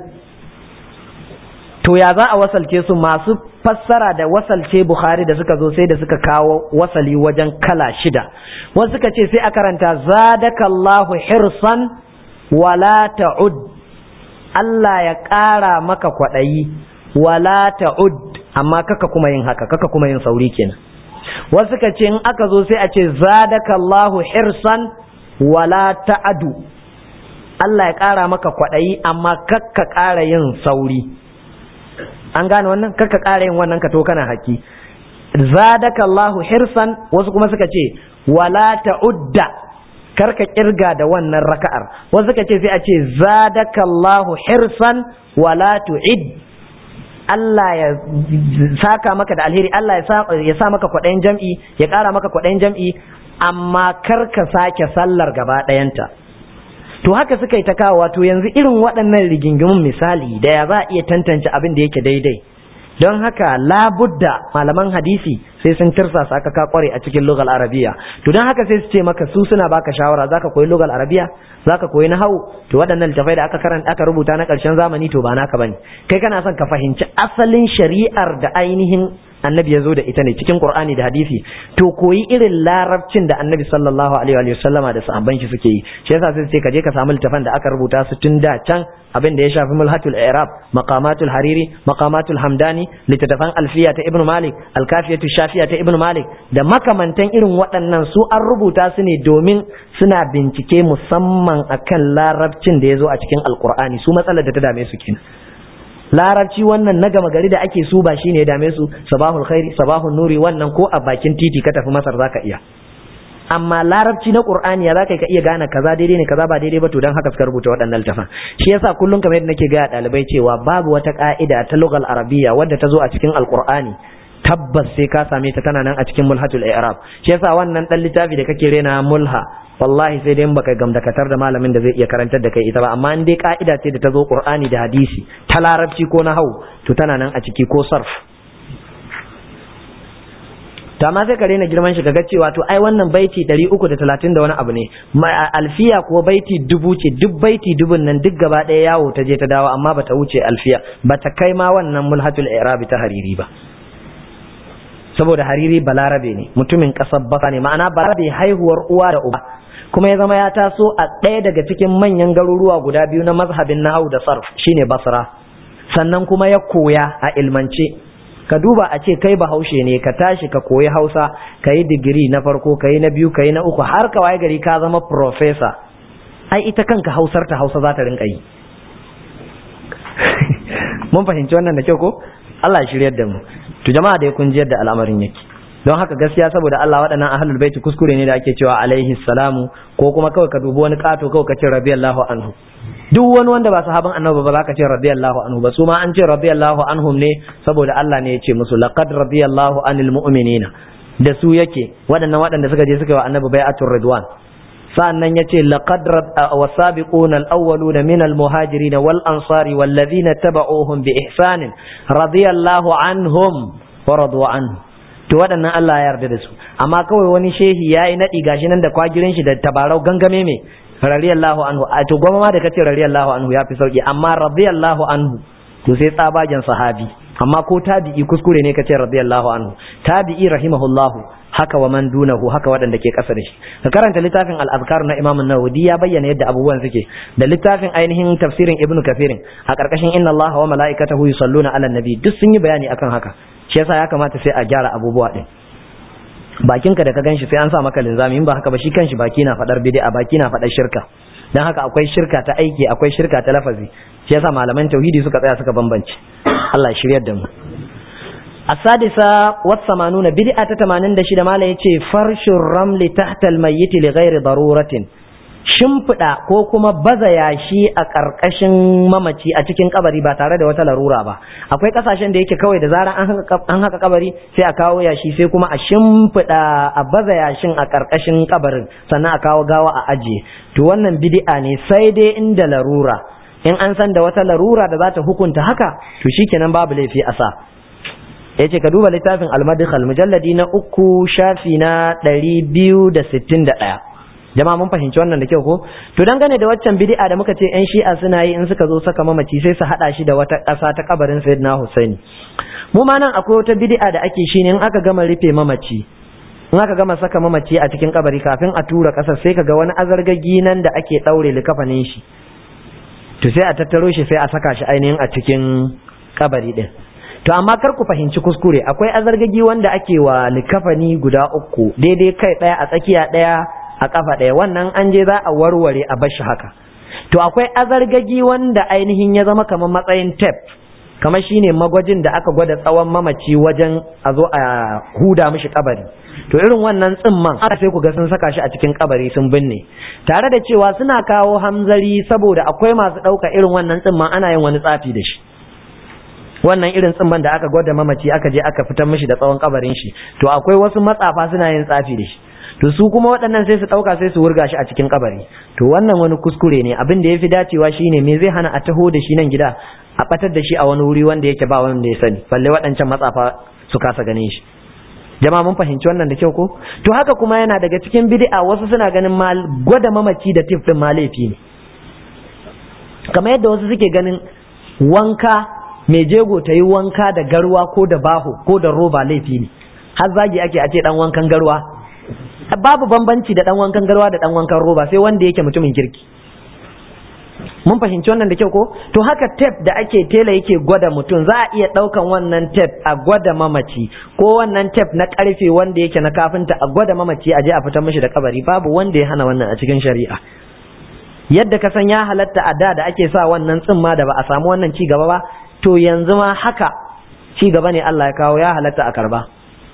to ya za a wasalce su masu fassara da wasalce Bukhari da suka zo sai da suka kawo wasali wajen kala 6 wasu suka ce sai a karanta zadakallahu hirsan wala ta'ud Allah ya ƙara maka kwaɗayi wala ta'ud amma kaka kuma yin haka kaka kuma yin sauri kenan wasu suka ce in aka zo sai a ce zadakallahu hirsan wala ta'adu Allah ya ƙara maka kwaɗayi amma kakka ƙara yin sauri an gane wannan karka ƙara yin wannan ka to kana haki zadaka Allahu hirsan wasu kuma suka ce wala ta'udda karka kirga da wannan raka'ar wasu suka ce sai a ce zadaka Allahu hirsan wala tu'id Allah ya saka maka da alheri Allah ya sa maka kwaɗayin jam'i ya ƙara maka kwaɗayin jam'i amma karka sake sallar gaba ɗayanta to haka suka yi ta kawo wato yanzu irin waɗannan rigingimun misali da ya za a iya tantance abin da yake daidai don haka labudda malaman hadisi sai sun tirsasa aka ka kware a cikin lugal arabiya to don haka sai su ce maka su suna baka shawara zaka koyi lugal arabiya zaka koyi nahwu to waɗannan littafai da aka karanta aka rubuta na ƙarshen zamani to ba naka bane kai kana son ka fahimci asalin shari'ar da ainihin annabi ya zo da ita ne cikin qur'ani da hadisi to koyi irin larabcin da annabi sallallahu alaihi wa sallama da sahabban shi suke yi shi yasa sai ce ka je ka samu littafan da aka rubuta su tun da can abin da ya shafi mulhatul i'rab maqamatul hariri maqamatul hamdani littafan alfiya ta ibnu malik alkafiyatu shafiya ta ibnu malik da makamantan irin waɗannan su an rubuta su ne domin suna bincike musamman akan larabcin da ya zo a cikin alqur'ani su matsalar da ta dame su kenan larabci wannan na gama gari da ake su ba shine ya dame su sabahul khairi sabahun nuri wannan ko a bakin titi ka tafi Masar zaka iya amma larabci na Qur'ani ya zaka iya gane kaza daidai ne kaza ba daidai ba to dan haka suka rubuta waɗannan littafan shi yasa kullun kamar yadda nake ga ɗalibai cewa babu wata ka'ida ta lugal arabiyya wadda ta zo a cikin alqur'ani tabbas sai ka same ta tana nan a cikin mulhatul i'rab shi yasa wannan dan littafi da kake rena mulha wallahi sai dai baka gamdakatar da malamin da zai iya karantar da kai ita ba amma in dai ka'ida ce da ta zo Qur'ani da hadisi ta larabci ko nahwu to tana nan a ciki ko sarf to amma sai ka rena girman shi kaga cewa to ai wannan baiti 330 da wani abu ne alfiya ko baiti 1000 ce duk baiti 1000 nan duk gaba ɗaya yawo ta je ta dawo amma bata wuce alfiya bata kai ma wannan mulhatul i'rab ta hariri ba saboda hariri balarabe ne mutumin kasar baka ne ma'ana balarabe haihuwar uwa da uba kuma ya zama ya taso a ɗaya daga cikin manyan garuruwa guda biyu na mazhabin nahwu da sarf shine basra sannan kuma ya koya a ilmance ka duba a ce kai bahaushe ne ka tashi ka koyi hausa ka yi digiri na farko ka yi na biyu ka yi na uku har ka waye gari ka zama professor ai ita kanka hausar ta hausa za ta rinka yi mun fahimci wannan da kyau ko Allah ya shiryar da mu to jama'a da kun ji yadda al'amarin yake. Don haka gaskiya saboda Allah waɗannan ahlul baiti kuskure ne da ake cewa alaihi salamu, ko kuma kawai ka dubi wani kato kawai ka ce radiyallahu anhu. Duk wani wanda ba sahaban annabi ba za ka ce radiyallahu anhu ba, su ma an ce radiyallahu anhum ne saboda Allah ne ya ce musu laqad radiyallahu anil mu'minina, da su yake waɗanda suka je suka yi wa annabi bai'atul ridwan. sa'annan yace laqad wasabiquna al-awwaluna min al-muhajirin wal ansari wal ladina tabauhum bi ihsan radiyallahu anhum wa radu anhu. To waɗannan Allah ya yarda da su, amma kawai wani shehi yayi nadi gashi nan da kwagirin shi da tabarau gangame me radiyallahu anhu, a to goma ma da kace radiyallahu anhu yafi sauki, amma radiyallahu anhu to sai tsabagen sahabi. Amma ko tabi'i kuskure ne kace radiyallahu anhu, tabi'i rahimahullahu, haka wa man dunahu, haka waɗanda ke ƙasa da shi. Ka karanta littafin al-azkar na Imam an-Nawawi ya bayyana yadda abubuwan suke, da littafin ainihin tafsirin Ibn Kathir a ƙarƙashin inna Allaha wa mala'ikatahu yusalluna 'alan nabi, duk sun yi bayani akan haka. Shi yasa ya kamata sai a gyara abubuwa din. Bakinka da ka ganshi sai an sa maka linzami, in ba haka ba shi kanshi baki na fadar bid'a, baki na fadar shirka. Dan haka akwai shirka ta aiki, akwai shirka ta lafazi. Shi yasa malaman tauhidi suka tsaya suka bambance. Allah ya shiryar da mu. As-sadisa wa 80 bid'a ta 86 mala yace farshur ramli tahta al-mayyit li ghairi daruratin. Shimfiɗa ko kuma baza yashi a ƙarƙashin mamaci a cikin kabari ba tare da wata larura ba. Akwai ƙasashen da yake kawai da zaran an haka kabari sai a kawo yashi, sai kuma a shimfiɗa a baza yashin a ƙarƙashin kabarin, sannan a kawo gawa a ajiye. To wannan bid'a ne, sai dai inda larura. In an san da wata larura da za ta hukunta haka, to shikenan babu laifi a sa. Yace ka duba littafin al-Madkhal mujalladi na 3 shafi na 261. Jama'a mun fahimci wannan da kyau ko? To dangane da waccan bid'a da muka ce ƴan Shi'a suna yi in suka zo saka mamaci sai su hada shi da wata ƙasa ta kabarin Sayyidina Husaini. Mu ma nan akwai wata bid'a da ake shi ne in aka gama rufe mamaci, in aka gama saka mamaci a cikin kabari kafin a tura ƙasar, sai kaga wani azargagi nan da ake daure likafanin shi. To sai a tattaro shi sai a saka shi ainihin a cikin kabari din. To amma kar ku fahimci kuskure, akwai azargagi wanda ake wa likafani guda 3, daidai kai daya a tsakiya daya a kafa ɗaya, wannan an je za a warware a bashi haka. To akwai azargagi wanda ainihin ya zama kamar matsayin tape, kamar shine magwajin da aka gwada tsawon mamaci wajen a zo a huda mishi kabari. To irin wannan tsimman aka sai ku ga sun saka shi a cikin kabari sun binne, tare da cewa suna kawo hamzari saboda akwai masu ɗauka irin wannan tsimman ana yin wani tsafi da shi. Wannan irin tsimman da aka gwada mamaci aka je aka fitar mishi da tsawon kabarin shi, to akwai wasu matsafa suna yin tsafi da shi. To su kuma waɗannan sai su ɗauka sai su wurga shi a cikin kabari. To wannan wani kuskure ne, abin da ya fi dacewa shine me zai hana a taho da shi nan gida a ɓatar da shi a wani wuri wanda yake ba wanda ya sani, balle waɗancan matsafa su kasa ganin shi. Jama'a mun fahimci wannan da kyau ko? To haka kuma yana daga cikin bid'a, wasu suna ganin gwada mamaci da tif din ma laifi ne, kamar yadda wasu suke ganin wanka mai jego ta yi wanka da garwa ko da baho ko da roba laifi ne, har zagi ake a ce dan wankan garwa. Babu bambanci da dan wankan garwa da dan wankan roba, sai wanda yake mutumin kirki. Mun fahimci wannan da kyau ko? To haka tape da ake tela yake gwada mutum, za a iya daukan wannan tape a gwada mamaci, ko wannan tape na karfe wanda yake na kafinta a gwada mamaci a je a fitar mishi da kabari. Babu wanda ya hana wannan a cikin shari'a. Yadda ka san ya halatta a da ake sa wannan tsimma da ba a samu wannan ci gaba ba, to yanzu ma haka ci gaba ne Allah ya kawo, ya halatta a karba.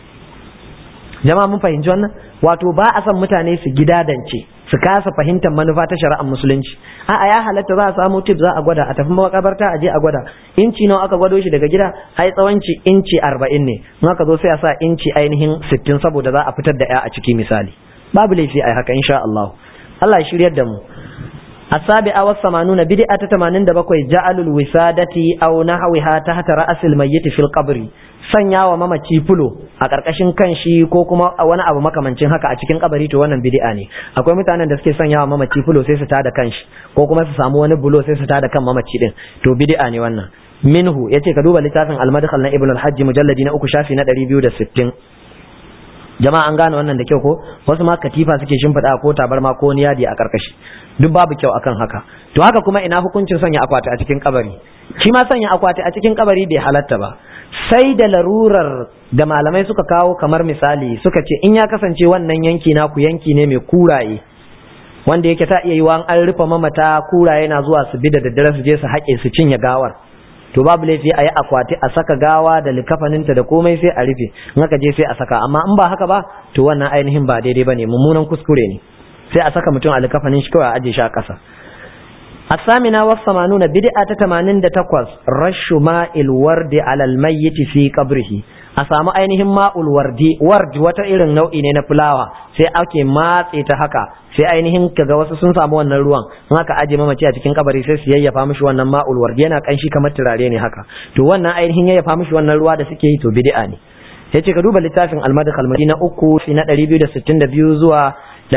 Jama'a mun fahimci wannan? Wato ba a san mutane su gidadance, su kasa fahimtar manufa ta shari'ar musulunci. A'a ya halatta, za a samu tip, za a gwada, a tafi makabarta a je a gwada. Inci nawa aka gwado shi daga gida? Ai tsawonci inci 40 ne. In aka zo sai a sa inci ainihin 60 saboda za a fitar da ya a ciki misali. Babu laifi ai haka insha Allah. Allah ya shiryar da mu. السابعة والثمانون بدعة 87 جعل الوسادة أو نحوها تحت رأس الميت في القبر. Sanya wa mamaci fulo a ƙarƙashin kanshi ko kuma wani abu makamancin haka a cikin kabari, to wannan bid'a ne. Akwai mutanen da suke sanya wa mamaci fulo sai su tada kanshi, ko kuma su samu wani bulo sai su tada kan mamaci din, to bid'a ne wannan. Minhu yace ka duba littafin al-Madkhal na Ibn al-Hajj mujalladi na 3 shafi na 260. Jama'a an gane wannan da kyau ko? Wasu ma katifa suke shimfiɗa ko tabarma ko wani yadi a ƙarƙashi, duk babu kyau akan haka. To haka kuma ina hukuncin sanya akwati a cikin kabari? Shi ma sanya akwati a cikin kabari bai halatta ba, sai da larurar da malamai suka kawo, kamar misali suka ce in ya kasance wannan yanki naku yanki ne mai kuraye, wanda yake ta iya yiwa an rufe mamata kuraye na zuwa su bi da daddare su je su haƙe su cinye gawar, to babu laifi a yi akwati a saka gawa da likafaninta da komai sai a rufe in aka je sai a saka, amma in ba haka ba to wannan ainihin ba daidai bane, mummunan kuskure ne. sai a saka mutum a likafanin shi kawai a aje shi a ƙasa. الثامنة والثمانون بدعة 88 رش ماء الورد على الميت في قبره. أسامة أينهم ماء الورد ورد وتأيرن نوعي نينا فلاوة sai ake matse ta haka sai ainihin kaga wasu sun samu wannan ruwan in aka aje mamaci a cikin kabari sai su yayyafa mishi wannan ma'ul wardi, yana kanshi kamar turare ne haka, to wannan ainihin yayyafa mishi wannan ruwa da suke yi to bid'a ne. sai ce ka duba littafin al-madkhal na 3 fi na 262 zuwa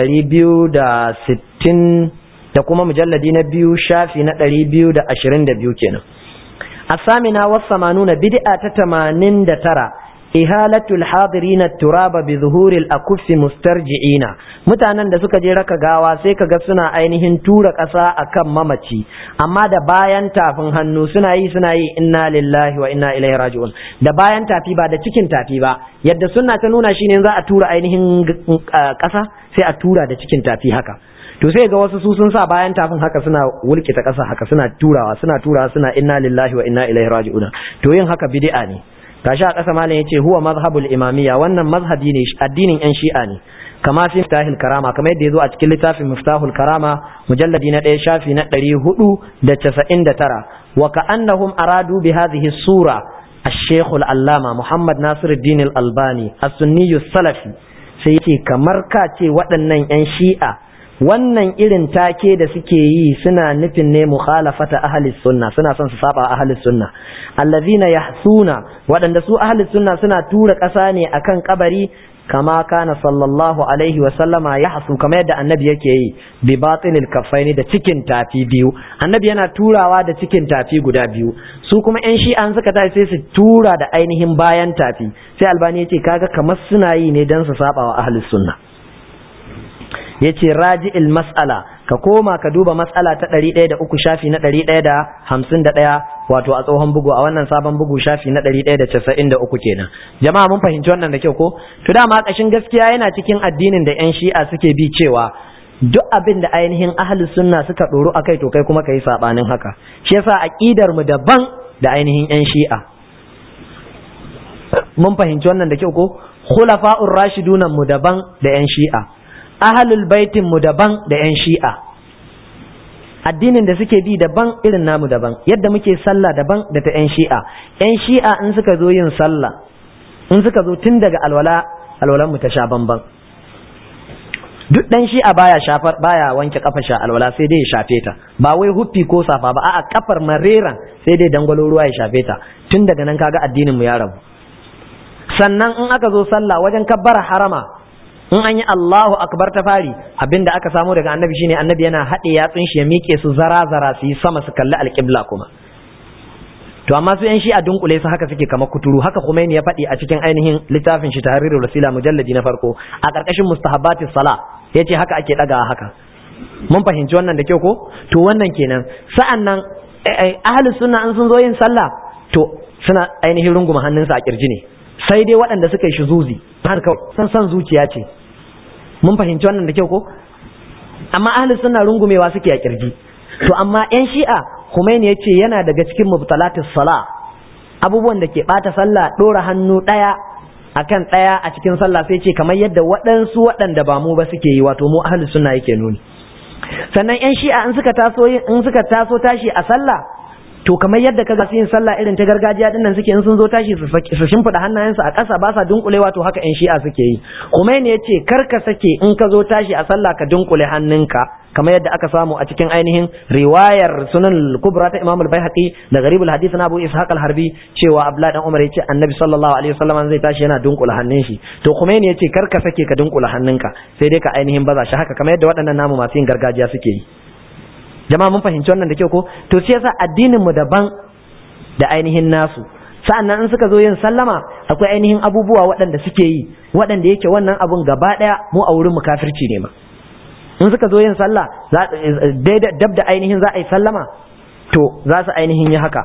260 da kuma mujalladi na 2 shafi na 222 kenan. asamina was-samanuna bid'a ta 89 ihalatul hadirina turaba bi zuhuril akuffi mustarji'ina. mutanen da suka je raka gawa sai kaga suna ainihin tura ƙasa akan mamaci amma da bayan tafin hannu suna yi inna lillahi wa inna ilaihi raji'un, da bayan tafi ba da cikin tafi ba, yadda sunna ta nuna shine za a tura ainihin ƙasa sai a tura da cikin tafi haka, to sai ga wasu su sun sa bayan tafin haka suna wulkita ƙasa haka suna turawa suna inna lillahi wa inna ilaihi raji'un, to yin haka bid'a ne. gashi a ƙasa malam yace huwa mazhabul imamiyya, wannan mazhabi ne addinin yan shi'a ne, kama fi miftahul karama kamar yadda yazo a cikin littafin miftahul karama mujalladi na 1 shafi na 499 wa ka'annahum aradu bi hadhihi sura الشيخ العلامة محمد ناصر الدين الألباني السني السلفي sai yace kamar ka ce waɗannan yan shi'a wannan irin take da suke yi suna nufin ne mukhalafata ahli sunna, suna son su saba ahli sunna allazina yahsuna, waɗanda su ahli sunna suna tura ƙasa ne akan kabari kama kana sallallahu alaihi wa sallama yahsu, kamar yadda annabi yake yi bi batinil kaffaini, da cikin tafi biyu, annabi yana turawa da cikin tafi guda biyu, su kuma yan shi'an suka tafi sai su tura da ainihin bayan tafi, sai albani yace kaga kamar suna yi ne dan su saba wa ahli sunna. yace raji'il mas'ala, ka koma ka duba mas'ala ta 103 shafi na 151 wato a tsohon bugu, a wannan sabon bugu shafi na 193 kenan. jama'a mun fahimci wannan da kyau ko? to dama kashin gaskiya yana cikin addinin da yan shi'a suke bi cewa duk abin da ainihin ahli sunna suka doro akai to kai kuma kai sabanin haka, shi yasa aqidar mu daban da ainihin yan shi'a. mun fahimci wannan da kyau ko? khulafa'ur rashiduna mu daban da yan shi'a, ahlul baitin mu daban da yan shi'a, addinin da suke bi daban, irin namu daban, yadda muke sallah daban da ta yan shi'a. yan shi'a in suka zo yin sallah, in suka zo tun daga alwalan mu ta sha bamban. duk dan shi'a baya wanke kafa sha alwala, sai dai ya shafe ta, ba wai huffi ko safa ba, a'a kafar mareran sai dai dangwalo ruwa ya shafe ta. tun daga nan kaga addinin mu ya rabu. sannan in aka zo sallah wajen kabbara harama, in an yi Allahu akbar ta fari, abinda aka samu daga annabi shine annabi yana haɗe yatsun shi ya miƙe su zara su yi sama su kalli alƙibla kuma. to amma su yan shi a dunkule su haka suke kamar kuturu, haka Khomeini ya faɗi a cikin ainihin littafin shi Tahrirul Wasila mujalladi na farko a ƙarƙashin mustahabbatis sala, yace haka ake ɗagawa haka. mun fahimci wannan da kyau ko? to wannan kenan. sa'annan ahlus sunna in sun zo yin sallah to suna ainihin runguma hannunsa a kirji ne, sai dai waɗanda suka yi shuzuzi har kawai san zuciya ce. mun fahimci wannan da kyau ko? amma ahli sunna rungumewa suke a kirji. to amma yan shi'a Khomeini yace yana daga cikin mubtalatis sala, abubuwan da ke bata sallah dora hannu daya akan daya a cikin sallah, sai ce kamar yadda waɗansu waɗanda ba mu ba suke yi, wato mu ahli sunna yake nuni. sannan yan shi'a in suka taso tashi a sallah, to kamar yadda kaga su yin sallah irin ta gargajiya din nan suke, in sun zo tashi su shimfida hannayensu a ƙasa ba sa dunkulewa, to haka yan shi'a suke yi. Khomeini yace kar ka sake in ka zo tashi a sallah ka dunkule hannunka, kamar yadda aka samu a cikin ainihin riwayar sunan al-kubra ta Imam al-Baihaqi da gharibul hadith na Abu Ishaq al-Harbi cewa Abdullah dan Umar yace Annabi sallallahu alaihi wasallam zai tashi yana dunkula hannun shi. to Khomeini yace kar ka sake ka dunkula hannunka, sai dai ka ainihin baza shi haka kamar yadda waɗannan namu masu yin gargajiya suke yi. jama'a mun fahimci wannan da kyau ko? to sai yasa addinin mu daban da ainihin nasu. sa'annan in suka zo yin sallama akwai ainihin abubuwa waɗanda suke yi waɗanda yake wannan abun gaba ɗaya mu a wurin mu kafirci ne ma. in suka zo yin sallah dab da ainihin za a yi sallama, to za su ainihin yi haka,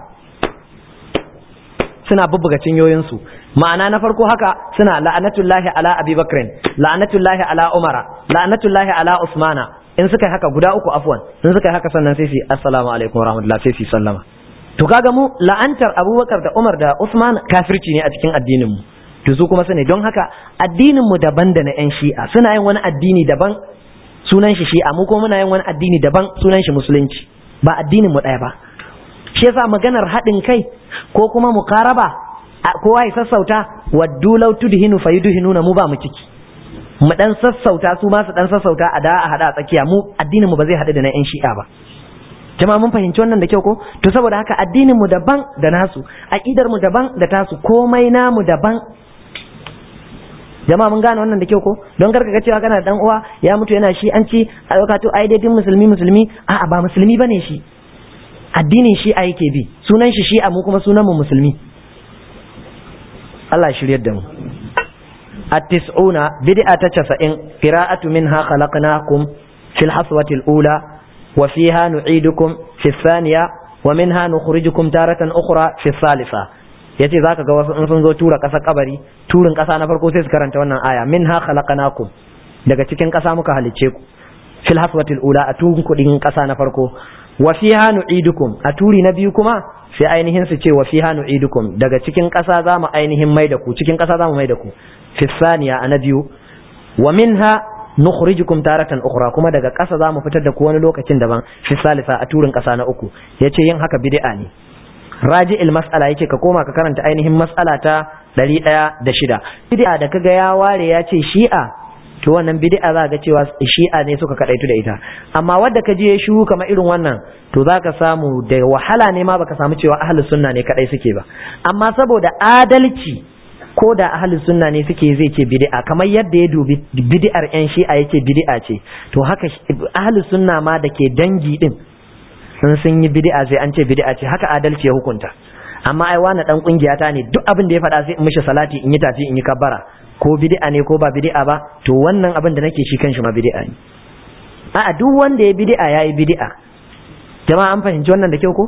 suna bubbuga cinyoyinsu. ma'ana na farko haka suna la'anatullahi ala Abi Bakrin, la'anatullahi ala Umara, la'anatullahi ala Usmana. in suka yi haka guda uku afwan, in suka yi haka sannan sai su assalamu alaikum wa rahmatullahi sai su sallama. to kaga mu la'antar Abubakar da Umar da Usman kafirci ne a cikin addinin mu to su kuma sune don haka addinin mu daban da na yan Shi'a suna yin wani addini daban sunan shi Shi'a mu kuma muna yin wani addini daban sunan shi musulunci ba addinin mu ɗaya ba shi yasa maganar haɗin kai ko kuma muqaraba kowa ya sassauta waddu law tudhinu fayudhinuna mu ba mu ciki mu dan sassauta su ma su dan sassauta a da a hada tsakiya mu addinin mu ba zai hadu da na yan Shi'a ba jama'a mun fahimci wannan da kyau ko to saboda haka addinin mu daban da nasu aqidar mu daban da tasu komai namu daban jama'a mun gane wannan da kyau ko don karka ga cewa kana dan uwa ya mutu yana shi an ci a yau to ai dai din musulmi a'a ba musulmi bane shi addinin shi a yake bi sunan shi Shi'a mu kuma sunan mu musulmi Allah ya shiryar da mu التسعون بدعة تسعين قراءة منها خلقناكم في الحصوة الأولى وفيها نعيدكم في الثانية ومنها نخرجكم تارة أخرى في الثالثة yace zaka ga wasu in sun zo tura ƙasa kabari turin ƙasa na farko sai su karanta wannan aya minha khalaqnakum daga cikin ƙasa muka halicce ku fil haswatil ula a turin kudin ƙasa na farko wa fiha nu'idukum a turi na biyu kuma sai ainihin su ce wa fiha nu'idukum daga cikin ƙasa za mu ainihin mai da ku cikin ƙasa za mu mai da ku fi saniya a na biyu wa minha nukhrijukum taratan ukhra kuma daga ƙasa za mu fitar da ku wani lokacin daban fi salisa a turin ƙasa na uku yace yin haka bid'a ne raji'il mas'ala yake ka koma ka karanta ainihin mas'ala ta 106 bid'a da kaga ya ware ya ce Shi'a to wannan bid'a za ga cewa Shi'a ne suka kadaitu da ita amma wanda ka je shu kamar irin wannan to zaka samu da wahala ne ma baka samu cewa ahlus sunna ne kadai suke ba amma saboda adalci ko da ahlus sunna ne suke zai ce bid'a kamar yadda ya dubi bid'ar yan Shi'a yace bid'a ce to haka ahlus sunna ma da ke dangi din sun yi bid'a sai an ce bid'a ce haka adalci ya hukunta amma ai wani dan kungiya ta ne duk abin da ya faɗa sai in mishi salati in yi tafi in yi kabbara ko bid'a ne ko ba bid'a ba to wannan abin da nake shi kanshi ma bid'a ne a'a duk wanda ya bid'a yayi bid'a jama'a an fahimci wannan da kyau ko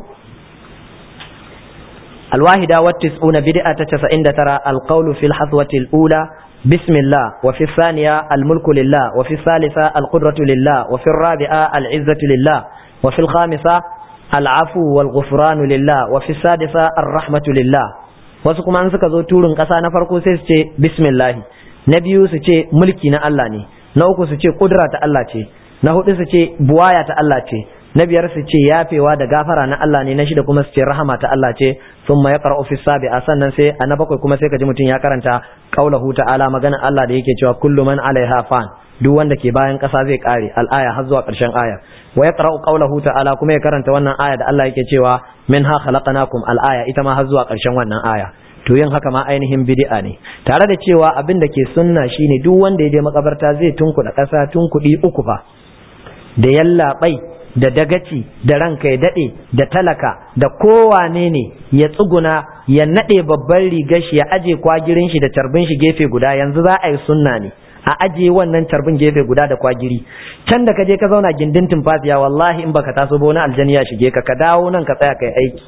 الواحدة والتسعون بدعة 99 القول في الحظوة الأولى بسم الله وفي الثانية الملك لله وفي الثالثة القدرة لله وفي الرابعة العزة لله وفي الخامسة العفو والغفران لله وفي السادسة الرحمة لله wasu kuma an suka zo turin ƙasa na farko sai su ce bismillahi na biyu su ce mulki na Allah ne na uku su ce kudura ta Allah ce na hudu su ce buwaya ta Allah ce na biyar su ce yafewa da gafara na Allah ne na shida kuma su ce rahama ta Allah ce thumma yaqra'u fi sabi'a sannan sai a na bakwai kuma sai ka ji mutum ya karanta qaulahu ta'ala magana Allah da yake cewa kullu man 'alaiha fan duk wanda ke bayan ƙasa zai kare al-aya har zuwa ƙarshen aya wa yaqra'u qaulahu ta'ala kuma ya karanta wannan aya da Allah yake cewa minha khalaqnakum al-aya ita ma har zuwa ƙarshen wannan aya to yin haka ma ainihin bid'a ne tare da cewa abin da ke sunna shine duk wanda ya je makabarta zai tunkuɗa ƙasa tunkuɗi uku fa da yallaɓai da dagaci da ranka ya daɗe da talaka da kowane ne ya tsuguna ya naɗe babban rigar shi ya aje kwagirin shi da carbin shi gefe guda yanzu za a yi sunna ne a aje wannan carbin gefe guda da kwagiri can da ka je ka zauna gindin tumfasiya wallahi in baka taso ba wani aljani ya shige ka dawo nan ka tsaya kai aiki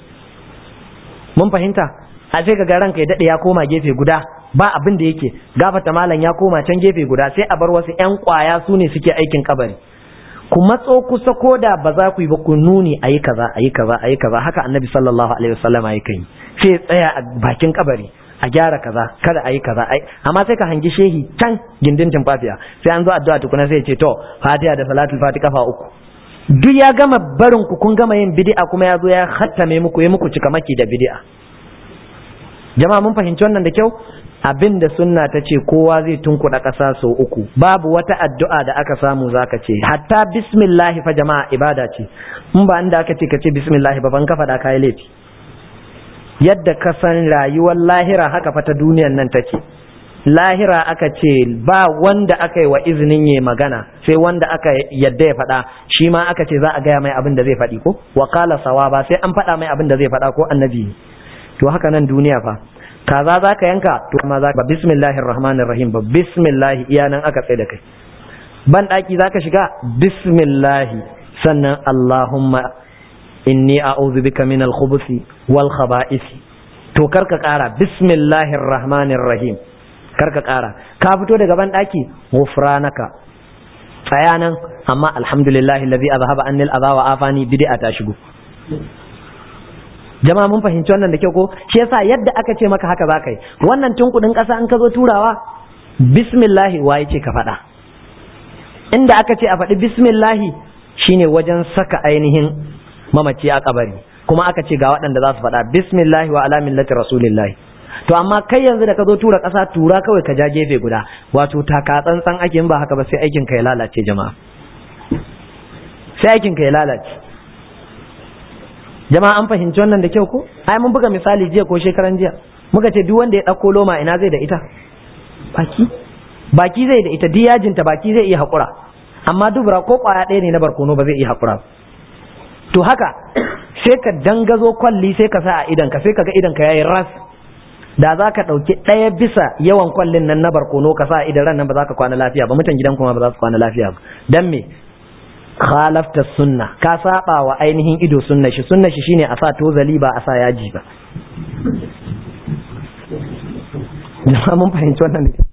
mun fahimta a sai ka ga ranka ya daɗe ya koma gefe guda ba abin da yake gafata malam ya koma can gefe guda sai a bar wasu ƴan ƙwaya su ne suke aikin kabari ku matso kusa ko da ba za ku yi ba ku nuni ayi kaza ayi kaza ayi kaza haka annabi sallallahu alaihi wasallam ya kai sai tsaya a bakin kabari a gyara kaza kada ayi kaza amma sai ka hangi shehi can gindin tumfafiya sai an zo addu'a tukuna sai ya ce to fatiha da salatul fatiha kafa uku duk ya gama barin ku kun gama yin bid'a kuma ya zo ya hattame muku ya muku cika maki da bid'a jama'a mun fahimci wannan da kyau abin da sunna ta ce kowa zai tunkuɗa ƙasa sau uku babu wata addu'a da aka samu zaka ce hatta bismillah fa jama'a ibada ce in ba inda aka ce ka ce bismillah ba ban ka faɗa kai laifi yadda ka san rayuwar lahira haka fa ta duniyar nan take lahira aka ce ba wanda aka yi wa izinin yayi magana sai wanda aka yadda ya faɗa shi ma aka ce za a gaya mai abin da zai faɗi ko wa qala sawaba sai an faɗa mai abin da zai faɗa ko annabi to haka nan duniya fa kaza za ka yanka to ma za ka bismillahir rahmanir rahim ba bismillah iya nan aka tsaye da kai ban daki za ka shiga bismillah sannan allahumma inni a'udhu bika min al-khubuthi wal khaba'ith to karka kara bismillahir rahmanir rahim karka kara ka fito daga ban daki ghufranaka tsaya nan amma alhamdulillahi alladhi azhaba anni al-adha wa afani bid'a ta shigo jama'a mun fahimci wannan da kyau ko shi yasa yadda aka ce maka haka zaka yi wannan tunkudin ƙasa an ka zo turawa bismillah waye ce ka faɗa inda aka ce a faɗi bismillah shine wajen saka ainihin mamaci a kabari kuma aka ce ga waɗanda za su faɗa bismillah wa ala millati rasulillahi to amma kai yanzu da ka zo tura ƙasa tura kawai ka ja gefe guda wato taka tsantsan ake ba haka ba sai aikin ka ya lalace jama'a sai aikin ka ya lalace jama'a an fahimci wannan da kyau ko ai mun buga misali jiya ko shekaran jiya muka ce duk wanda ya ɗauko loma ina zai da ita baki zai da ita duk yajinta baki zai iya haƙura amma dubura ko ƙwaya ɗaya ne na barkono ba zai iya haƙura to haka sai ka dangazo kwalli sai ka sa a idanka sai ka ga idanka yayi ras da za ka ɗauki ɗaya bisa yawan kwallin nan na barkono ka sa a idan ran nan ba za ka kwana lafiya ba mutan gidan kuma ba za su kwana lafiya ba dan me khalafta sunna ka saba wa ainihin ido sunna shi shine a sa tozali ba a sa yaji ba jama'a mun fahimci wannan